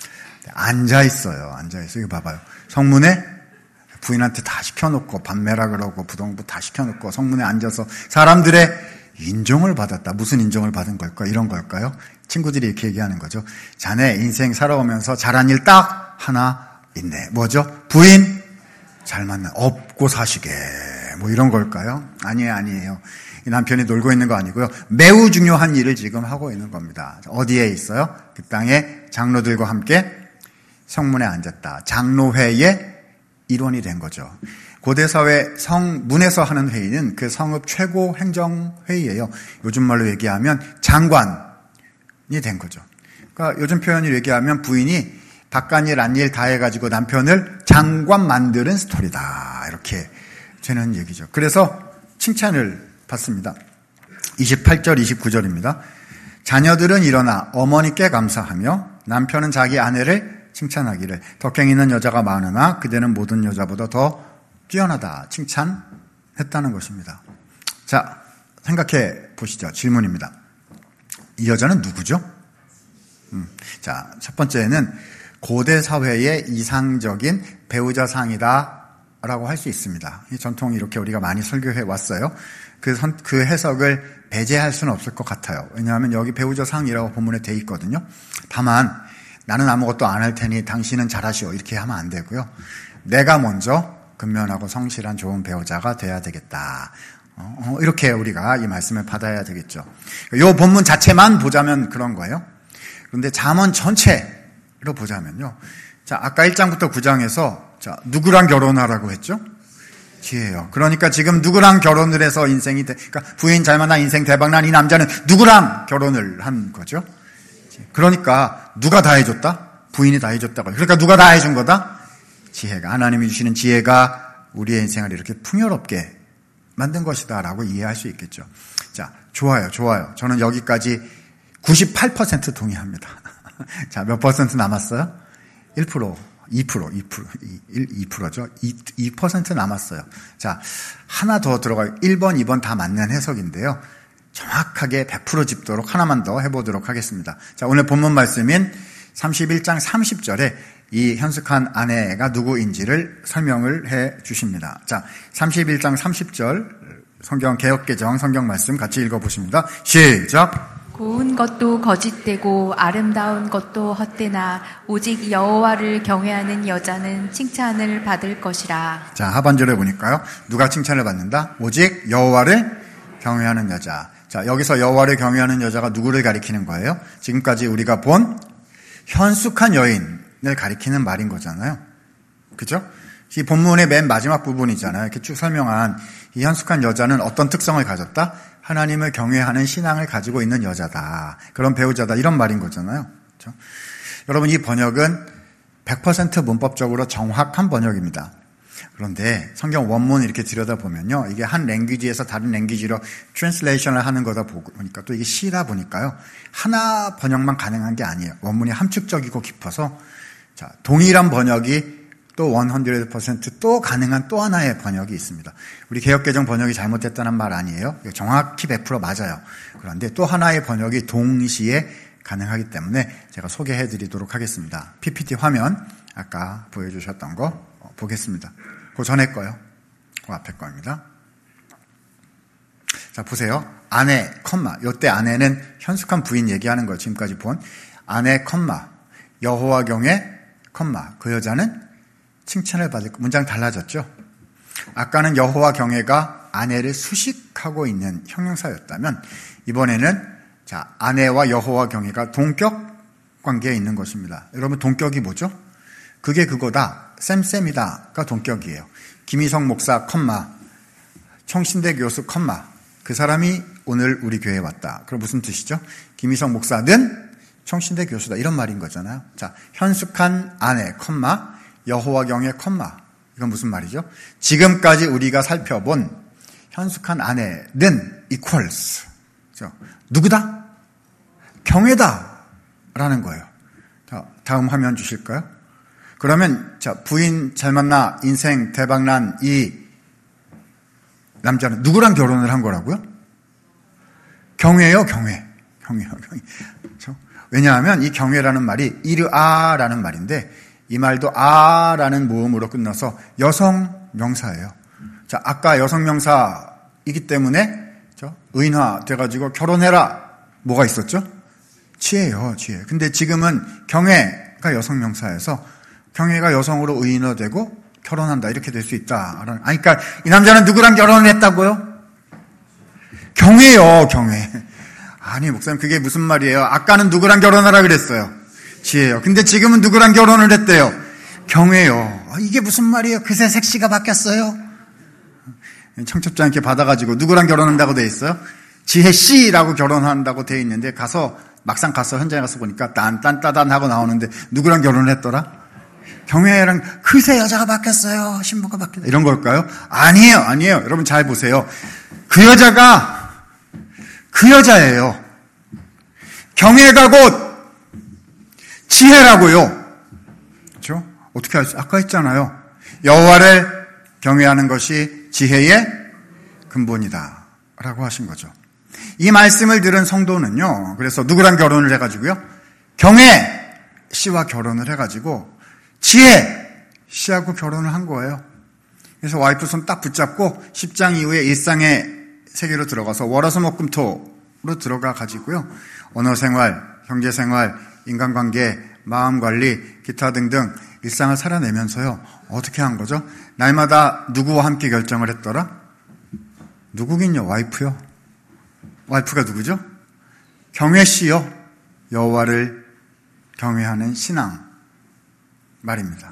앉아있어요. 앉아있어요. 이거 봐봐요. 성문에 부인한테 다 시켜놓고 밤매라 그러고 부동부 다 시켜놓고 성문에 앉아서 사람들의 인정을 받았다. 무슨 인정을 받은 걸까? 이런 걸까요? 친구들이 이렇게 얘기하는 거죠. 자네 인생 살아오면서 잘한 일 딱 하나 있네. 뭐죠? 부인 잘 만나 업고 사시게 뭐 이런 걸까요? 아니에요. 아니에요. 이 남편이 놀고 있는 거 아니고요. 매우 중요한 일을 지금 하고 있는 겁니다. 어디에 있어요? 그 땅에 장로들과 함께 성문에 앉았다. 장로회의 일원이 된 거죠. 고대사회 성문에서 하는 회의는 그 성읍 최고 행정회의예요. 요즘 말로 얘기하면 장관이 된 거죠. 그러니까 요즘 표현을 얘기하면 부인이 바깥일 안일 다 해가지고 남편을 장관 만드는 스토리다. 이렇게 되는 얘기죠. 그래서 칭찬을 받습니다. 이십팔 절 이십구 절입니다. 자녀들은 일어나 어머니께 감사하며 남편은 자기 아내를 칭찬하기를 덕행 있는 여자가 많으나 그대는 모든 여자보다 더 뛰어나다 칭찬했다는 것입니다. 자, 생각해 보시죠. 질문입니다. 이 여자는 누구죠? 음, 자, 첫 번째는 고대 사회의 이상적인 배우자상이다 라고 할 수 있습니다. 이 전통 이렇게 우리가 많이 설교해 왔어요. 그, 선, 그 해석을 배제할 수는 없을 것 같아요. 왜냐하면 여기 배우자상이라고 본문에 돼 있거든요. 다만 나는 아무것도 안 할 테니 당신은 잘하시오 이렇게 하면 안 되고요. 내가 먼저 근면하고 성실한 좋은 배우자가 돼야 되겠다. 어, 어, 이렇게 우리가 이 말씀을 받아야 되겠죠. 이 본문 자체만 보자면 그런 거예요. 그런데 잠언 전체로 보자면요. 자, 아까 일 장부터 구 장에서 자, 누구랑 결혼하라고 했죠? 지혜요. 그러니까 지금 누구랑 결혼을 해서 인생이 대, 그러니까 부인 잘 만나 인생 대박난 이 남자는 누구랑 결혼을 한 거죠? 그러니까 누가 다 해줬다? 부인이 다 해줬다고. 그러니까 누가 다 해준 거다? 지혜가. 하나님이 주시는 지혜가 우리의 인생을 이렇게 풍요롭게 만든 것이다라고 이해할 수 있겠죠. 자, 좋아요, 좋아요. 저는 여기까지 구십팔 퍼센트 동의합니다. 자, 몇 퍼센트 남았어요? 일 퍼센트. 이 퍼센트, 이 퍼센트, 이 퍼센트죠. 이 퍼센트 남았어요. 자, 하나 더 들어가요. 일 번, 이 번 다 맞는 해석인데요. 정확하게 백 퍼센트 짚도록 하나만 더 해보도록 하겠습니다. 자, 오늘 본문 말씀인 삼십일 장 삼십 절에 이 현숙한 아내가 누구인지를 설명을 해 주십니다. 자, 삼십일 장 삼십 절 성경 개역개정 성경 말씀 같이 읽어보십니다. 시작!
고운 것도 거짓되고 아름다운 것도 헛되나 오직 여호와를 경외하는 여자는 칭찬을 받을 것이라.
자, 하반절에 보니까요. 누가 칭찬을 받는다? 오직 여호와를 경외하는 여자. 자, 여기서 여호와를 경외하는 여자가 누구를 가리키는 거예요? 지금까지 우리가 본 현숙한 여인을 가리키는 말인 거잖아요. 그죠? 이 본문의 맨 마지막 부분이잖아요. 이렇게 쭉 설명한 이 현숙한 여자는 어떤 특성을 가졌다? 하나님을 경외하는 신앙을 가지고 있는 여자다. 그런 배우자다. 이런 말인 거잖아요. 그렇죠? 여러분, 이 번역은 백 퍼센트 문법적으로 정확한 번역입니다. 그런데 성경 원문 이렇게 들여다보면요. 이게 한 랭귀지에서 다른 랭귀지로 트랜슬레이션을 하는 거다 보니까 또 이게 시다 보니까요. 하나 번역만 가능한 게 아니에요. 원문이 함축적이고 깊어서 자, 동일한 번역이 또 백 퍼센트 또 가능한 또 하나의 번역이 있습니다. 우리 개역개정 번역이 잘못됐다는 말 아니에요. 정확히 백 퍼센트 맞아요. 그런데 또 하나의 번역이 동시에 가능하기 때문에 제가 소개해 드리도록 하겠습니다. 피피티 화면 아까 보여주셨던 거 보겠습니다. 그 전에 거요. 그 앞에 거입니다. 자, 보세요. 아내, 컴마. 요때 아내는 현숙한 부인 얘기하는 거 지금까지 본 아내, 컴마. 여호와 경외, 컴마. 그 여자는 칭찬을 받을 문장 달라졌죠. 아까는 여호와 경외가 아내를 수식하고 있는 형용사였다면 이번에는 자 아내와 여호와 경외가 동격 관계에 있는 것입니다. 여러분 동격이 뭐죠? 그게 그거다. 쌤쌤이다가 동격이에요. 김희성 목사 컴마 청신대 교수 컴마 그 사람이 오늘 우리 교회에 왔다. 그럼 무슨 뜻이죠? 김희성 목사는 청신대 교수다 이런 말인 거잖아요. 자, 현숙한 아내, 컴마, 여호와 경외, 컴마. 이건 무슨 말이죠? 지금까지 우리가 살펴본 현숙한 아내는 equals. 그렇죠? 누구다? 경외다. 라는 거예요. 자, 다음 화면 주실까요? 그러면, 자, 부인 잘 만나, 인생 대박난 이 남자는 누구랑 결혼을 한 거라고요? 경외요, 경외. 경외요, 경외. 그렇죠? 왜냐하면 이 경외라는 말이 이르아라는 말인데 이 말도 아라는 모음으로 끝나서 여성 명사예요. 자, 아까 여성 명사이기 때문에 그렇죠? 의인화 돼가지고 결혼해라. 뭐가 있었죠? 지혜요, 지혜. 근데 지금은 경외가 여성 명사여서 경외가 여성으로 의인화되고 결혼한다 이렇게 될 수 있다. 아니, 그러니까 이 남자는 누구랑 결혼을 했다고요? 경외요, 경외. 아니, 목사님 그게 무슨 말이에요? 아까는 누구랑 결혼하라 그랬어요? 지혜요. 근데 지금은 누구랑 결혼을 했대요? 경외요. 아, 이게 무슨 말이에요? 그새 색시가 바뀌었어요? 청첩지 않게 받아가지고 누구랑 결혼한다고 돼 있어요? 지혜 씨라고 결혼한다고 돼 있는데 가서 막상 가서 현장에 가서 보니까 딴딴따단 하고 나오는데 누구랑 결혼을 했더라? 경외랑 그새 여자가 바뀌었어요. 신부가 바뀌었다. 이런 걸까요? 아니에요. 아니에요. 여러분 잘 보세요. 그 여자가 그 여자예요. 경외가 곧 지혜라고요. 그렇죠? 어떻게 할수? 아까 했잖아요. 여호와를 경외하는 것이 지혜의 근본이다 라고 하신 거죠. 이 말씀을 들은 성도는요. 그래서 누구랑 결혼을 해가지고요. 경외 씨와 결혼을 해가지고 지혜 씨하고 결혼을 한 거예요. 그래서 와이프 손 딱 붙잡고 십 장 이후에 일상의 세계로 들어가서 월화수목금토로 들어가 가지고요. 언어생활, 경제생활, 인간관계, 마음관리, 기타 등등 일상을 살아내면서요. 어떻게 한 거죠? 날마다 누구와 함께 결정을 했더라? 누구긴요? 와이프요. 와이프가 누구죠? 경외씨요. 여호와를 경외하는 신앙 말입니다.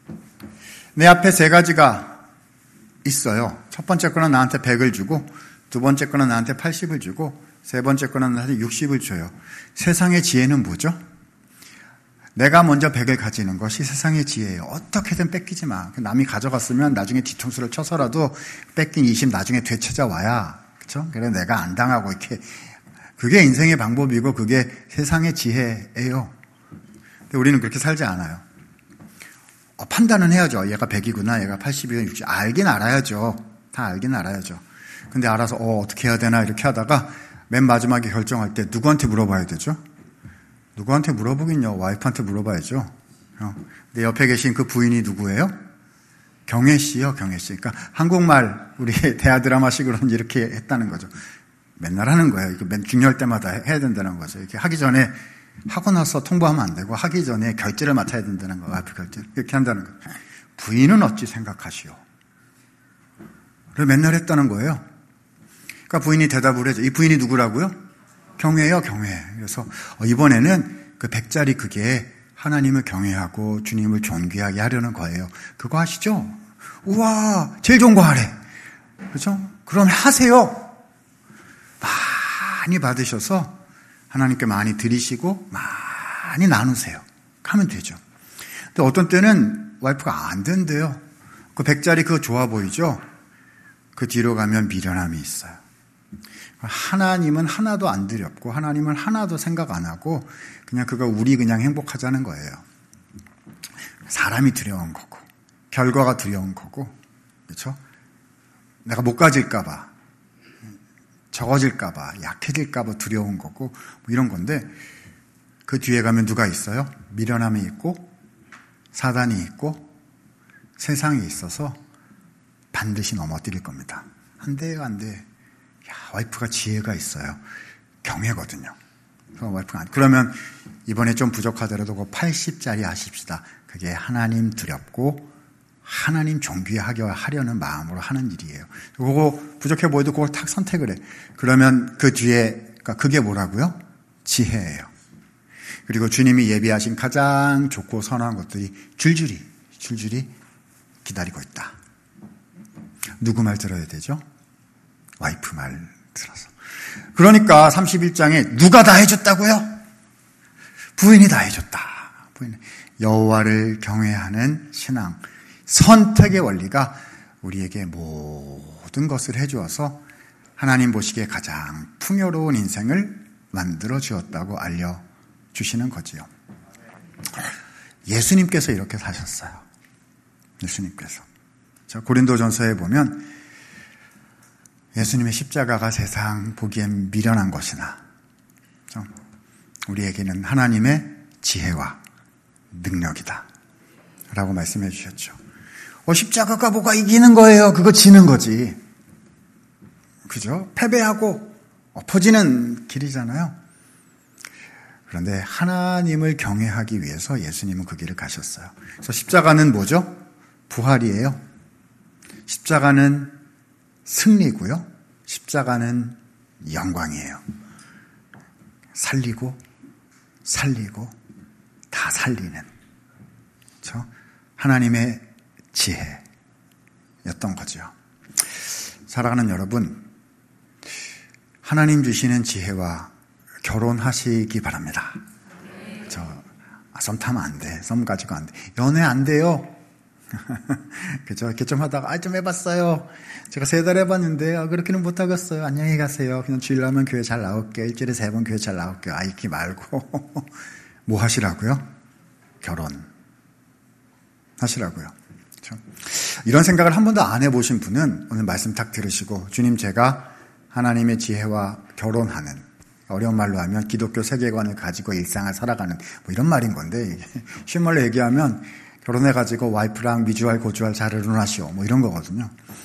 내 앞에 세 가지가 있어요. 첫 번째 거는 나한테 백을 주고 두 번째 거는 나한테 팔십을 주고 세 번째 거는 나한테 육십을 줘요. 세상의 지혜는 뭐죠? 내가 먼저 백을 가지는 것이 세상의 지혜예요. 어떻게든 뺏기지 마. 남이 가져갔으면 나중에 뒤통수를 쳐서라도 뺏긴 이십 나중에 되찾아와야. 그렇죠? 그래서 내가 안 당하고 이렇게. 그게 인생의 방법이고 그게 세상의 지혜예요. 근데 우리는 그렇게 살지 않아요. 어, 판단은 해야죠. 얘가 백이구나, 얘가 팔십이구나, 육십. 알긴 알아야죠. 다 알긴 알아야죠. 근데 알아서 어, 어떻게 해야 되나 이렇게 하다가 맨 마지막에 결정할 때 누구한테 물어봐야 되죠? 누구한테 물어보긴요. 와이프한테 물어봐야죠. 근데 옆에 계신 그 부인이 누구예요? 경혜 씨요, 경혜 씨. 그러니까 한국말 우리 대하 드라마식으로는 이렇게 했다는 거죠. 맨날 하는 거예요. 이거 맨 중요할 때마다 해야 된다는 거죠. 이렇게 하기 전에 하고 나서 통보하면 안 되고 하기 전에 결제를 맡아야 된다는 거. 와이프 결제 이렇게 한다는 거예요. 부인은 어찌 생각하시오? 그걸 맨날 했다는 거예요. 그러니까 부인이 대답을 해줘. 이 부인이 누구라고요? 경외요, 경외. 그래서 이번에는 그 백짜리 그게 하나님을 경외하고 주님을 존귀하게 하려는 거예요. 그거 아시죠? 우와, 제일 좋은 거 하래. 그렇죠? 그럼 하세요. 많이 받으셔서 하나님께 많이 드리시고 많이 나누세요. 하면 되죠. 근데 어떤 때는 와이프가 안 된대요. 그 백짜리 그거 좋아 보이죠? 그 뒤로 가면 미련함이 있어요. 하나님은 하나도 안 두렵고 하나님은 하나도 생각 안 하고 그냥 그거 우리 그냥 행복하자는 거예요. 사람이 두려운 거고 결과가 두려운 거고 그렇죠? 내가 못 가질까 봐 적어질까 봐 약해질까 봐 두려운 거고 뭐 이런 건데 그 뒤에 가면 누가 있어요? 미련함이 있고 사단이 있고 세상이 있어서 반드시 넘어뜨릴 겁니다. 안 돼요, 안 돼. 야, 와이프가 지혜가 있어요. 경외거든요. 와이프가 안, 그러면 이번에 좀 부족하더라도 그 팔십짜리 하십시다. 그게 하나님 두렵고 하나님 존귀하게 하려는 마음으로 하는 일이에요. 그거 부족해 보여도 그걸 탁 선택을 해. 그러면 그 뒤에, 그러니까 그게 뭐라고요? 지혜예요. 그리고 주님이 예비하신 가장 좋고 선한 것들이 줄줄이, 줄줄이 기다리고 있다. 누구 말 들어야 되죠? 와이프 말 들어서. 그러니까 삼십일 장에 누가 다 해줬다고요? 부인이 다 해줬다. 부인. 여호와를 경외하는 신앙, 선택의 원리가 우리에게 모든 것을 해주어서 하나님 보시기에 가장 풍요로운 인생을 만들어 주었다고 알려주시는 거지요. 예수님께서 이렇게 사셨어요. 예수님께서. 자, 고린도전서에 보면 예수님의 십자가가 세상 보기엔 미련한 것이나 우리에게는 하나님의 지혜와 능력이다 라고 말씀해 주셨죠. 어, 십자가가 뭐가 이기는 거예요? 그거 지는 거지. 그죠? 패배하고 엎어지는 길이잖아요. 그런데 하나님을 경외하기 위해서 예수님은 그 길을 가셨어요. 그래서 십자가는 뭐죠? 부활이에요. 십자가는 승리고요. 십자가는 영광이에요. 살리고 살리고 다 살리는, 그렇죠? 하나님의 지혜였던 거죠. 사랑하는 여러분, 하나님 주시는 지혜와 결혼하시기 바랍니다. 저, 아, 썸 타면 안 돼. 썸 가지고 안 돼. 연애 안 돼요. 그죠? 이렇게 좀 하다가, 아, 좀 해봤어요. 제가 세 달 해봤는데, 아, 그렇게는 못하겠어요. 안녕히 가세요. 그냥 주일 나면 교회 잘 나올게요. 일주일에 세 번 교회 잘 나올게요. 아, 이렇게 말고. 뭐 하시라고요? 결혼. 하시라고요. 그렇죠? 이런 생각을 한 번도 안 해보신 분은 오늘 말씀 딱 들으시고, 주님, 제가 하나님의 지혜와 결혼하는, 어려운 말로 하면 기독교 세계관을 가지고 일상을 살아가는, 뭐 이런 말인 건데, 쉬운 말로 얘기하면 결혼해가지고 와이프랑 미주알 고주알 잘 의논하시오, 뭐 이런 거거든요.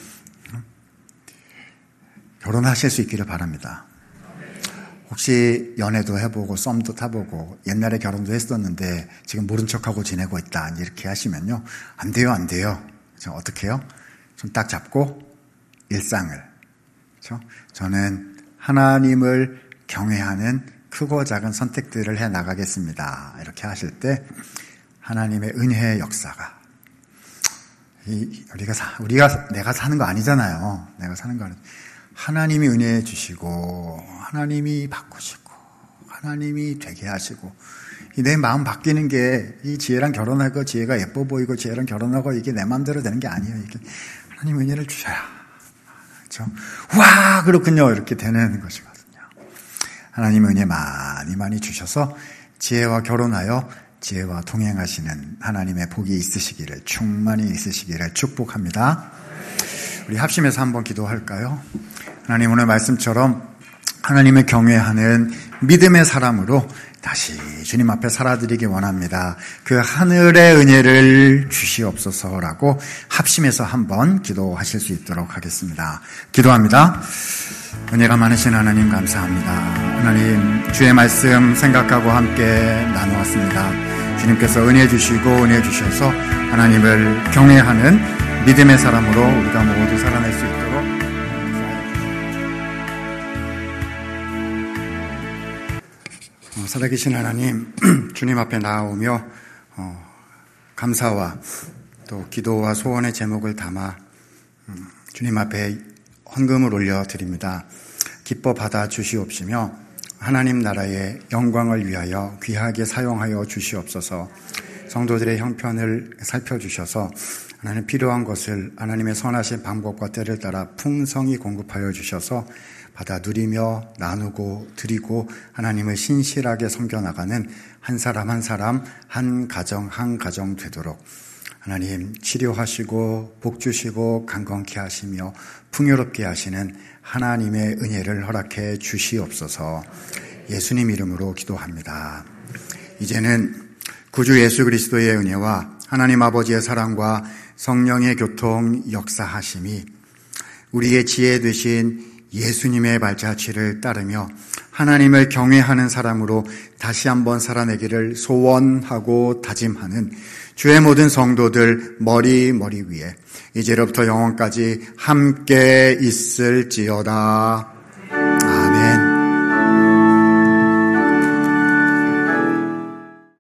결혼하실 수 있기를 바랍니다. 혹시 연애도 해보고 썸도 타보고 옛날에 결혼도 했었는데 지금 모른 척하고 지내고 있다 이렇게 하시면요, 안 돼요, 안 돼요. 어떻게 해요? 손 딱 잡고 일상을, 그렇죠? 저는 하나님을 경외하는 크고 작은 선택들을 해 나가겠습니다. 이렇게 하실 때 하나님의 은혜의 역사가, 이, 우리가 사, 우리가 내가 사는 거 아니잖아요. 내가 사는 거 아니. 하나님이 은혜 주시고, 하나님이 바꾸시고, 하나님이 되게 하시고, 내 마음 바뀌는 게 이 지혜랑 결혼하고 지혜가 예뻐 보이고 지혜랑 결혼하고 이게 내 마음대로 되는 게 아니에요. 이게 하나님 은혜를 주셔야, 그렇죠? 와, 그렇군요. 이렇게 되는 것이거든요. 하나님 은혜 많이 많이 주셔서 지혜와 결혼하여 지혜와 동행하시는 하나님의 복이 있으시기를, 충만히 있으시기를 축복합니다. 우리 합심해서 한번 기도할까요? 하나님, 오늘 말씀처럼 하나님을 경외하는 믿음의 사람으로 다시 주님 앞에 살아드리기 원합니다. 그 하늘의 은혜를 주시옵소서라고 합심해서 한번 기도하실 수 있도록 하겠습니다. 기도합니다. 은혜가 많으신 하나님 감사합니다. 하나님, 주의 말씀 생각하고 함께 나누었습니다. 주님께서 은혜 주시고 은혜 주셔서 하나님을 경외하는 믿음의 사람으로 우리가 모두 살아낼 수 있도록 어, 살아계신 하나님, 주님 앞에 나오며 어, 감사와 또 기도와 소원의 제목을 담아 음, 주님 앞에 헌금을 올려드립니다. 기뻐 받아 주시옵시며 하나님 나라의 영광을 위하여 귀하게 사용하여 주시옵소서. 성도들의 형편을 살펴주셔서 하나님 필요한 것을 하나님의 선하신 방법과 때를 따라 풍성히 공급하여 주셔서 받아 누리며 나누고 드리고 하나님을 신실하게 섬겨나가는 한 사람 한 사람, 한 가정 한 가정 되도록 하나님 치료하시고 복주시고 강건케 하시며 풍요롭게 하시는 하나님의 은혜를 허락해 주시옵소서. 예수님 이름으로 기도합니다. 이제는 구주 예수 그리스도의 은혜와 하나님 아버지의 사랑과 성령의 교통 역사하심이 우리의 지혜 되신 예수님의 발자취를 따르며 하나님을 경외하는 사람으로 다시 한번 살아내기를 소원하고 다짐하는 주의 모든 성도들 머리 머리 위에 이제로부터 영원까지 함께 있을지어다.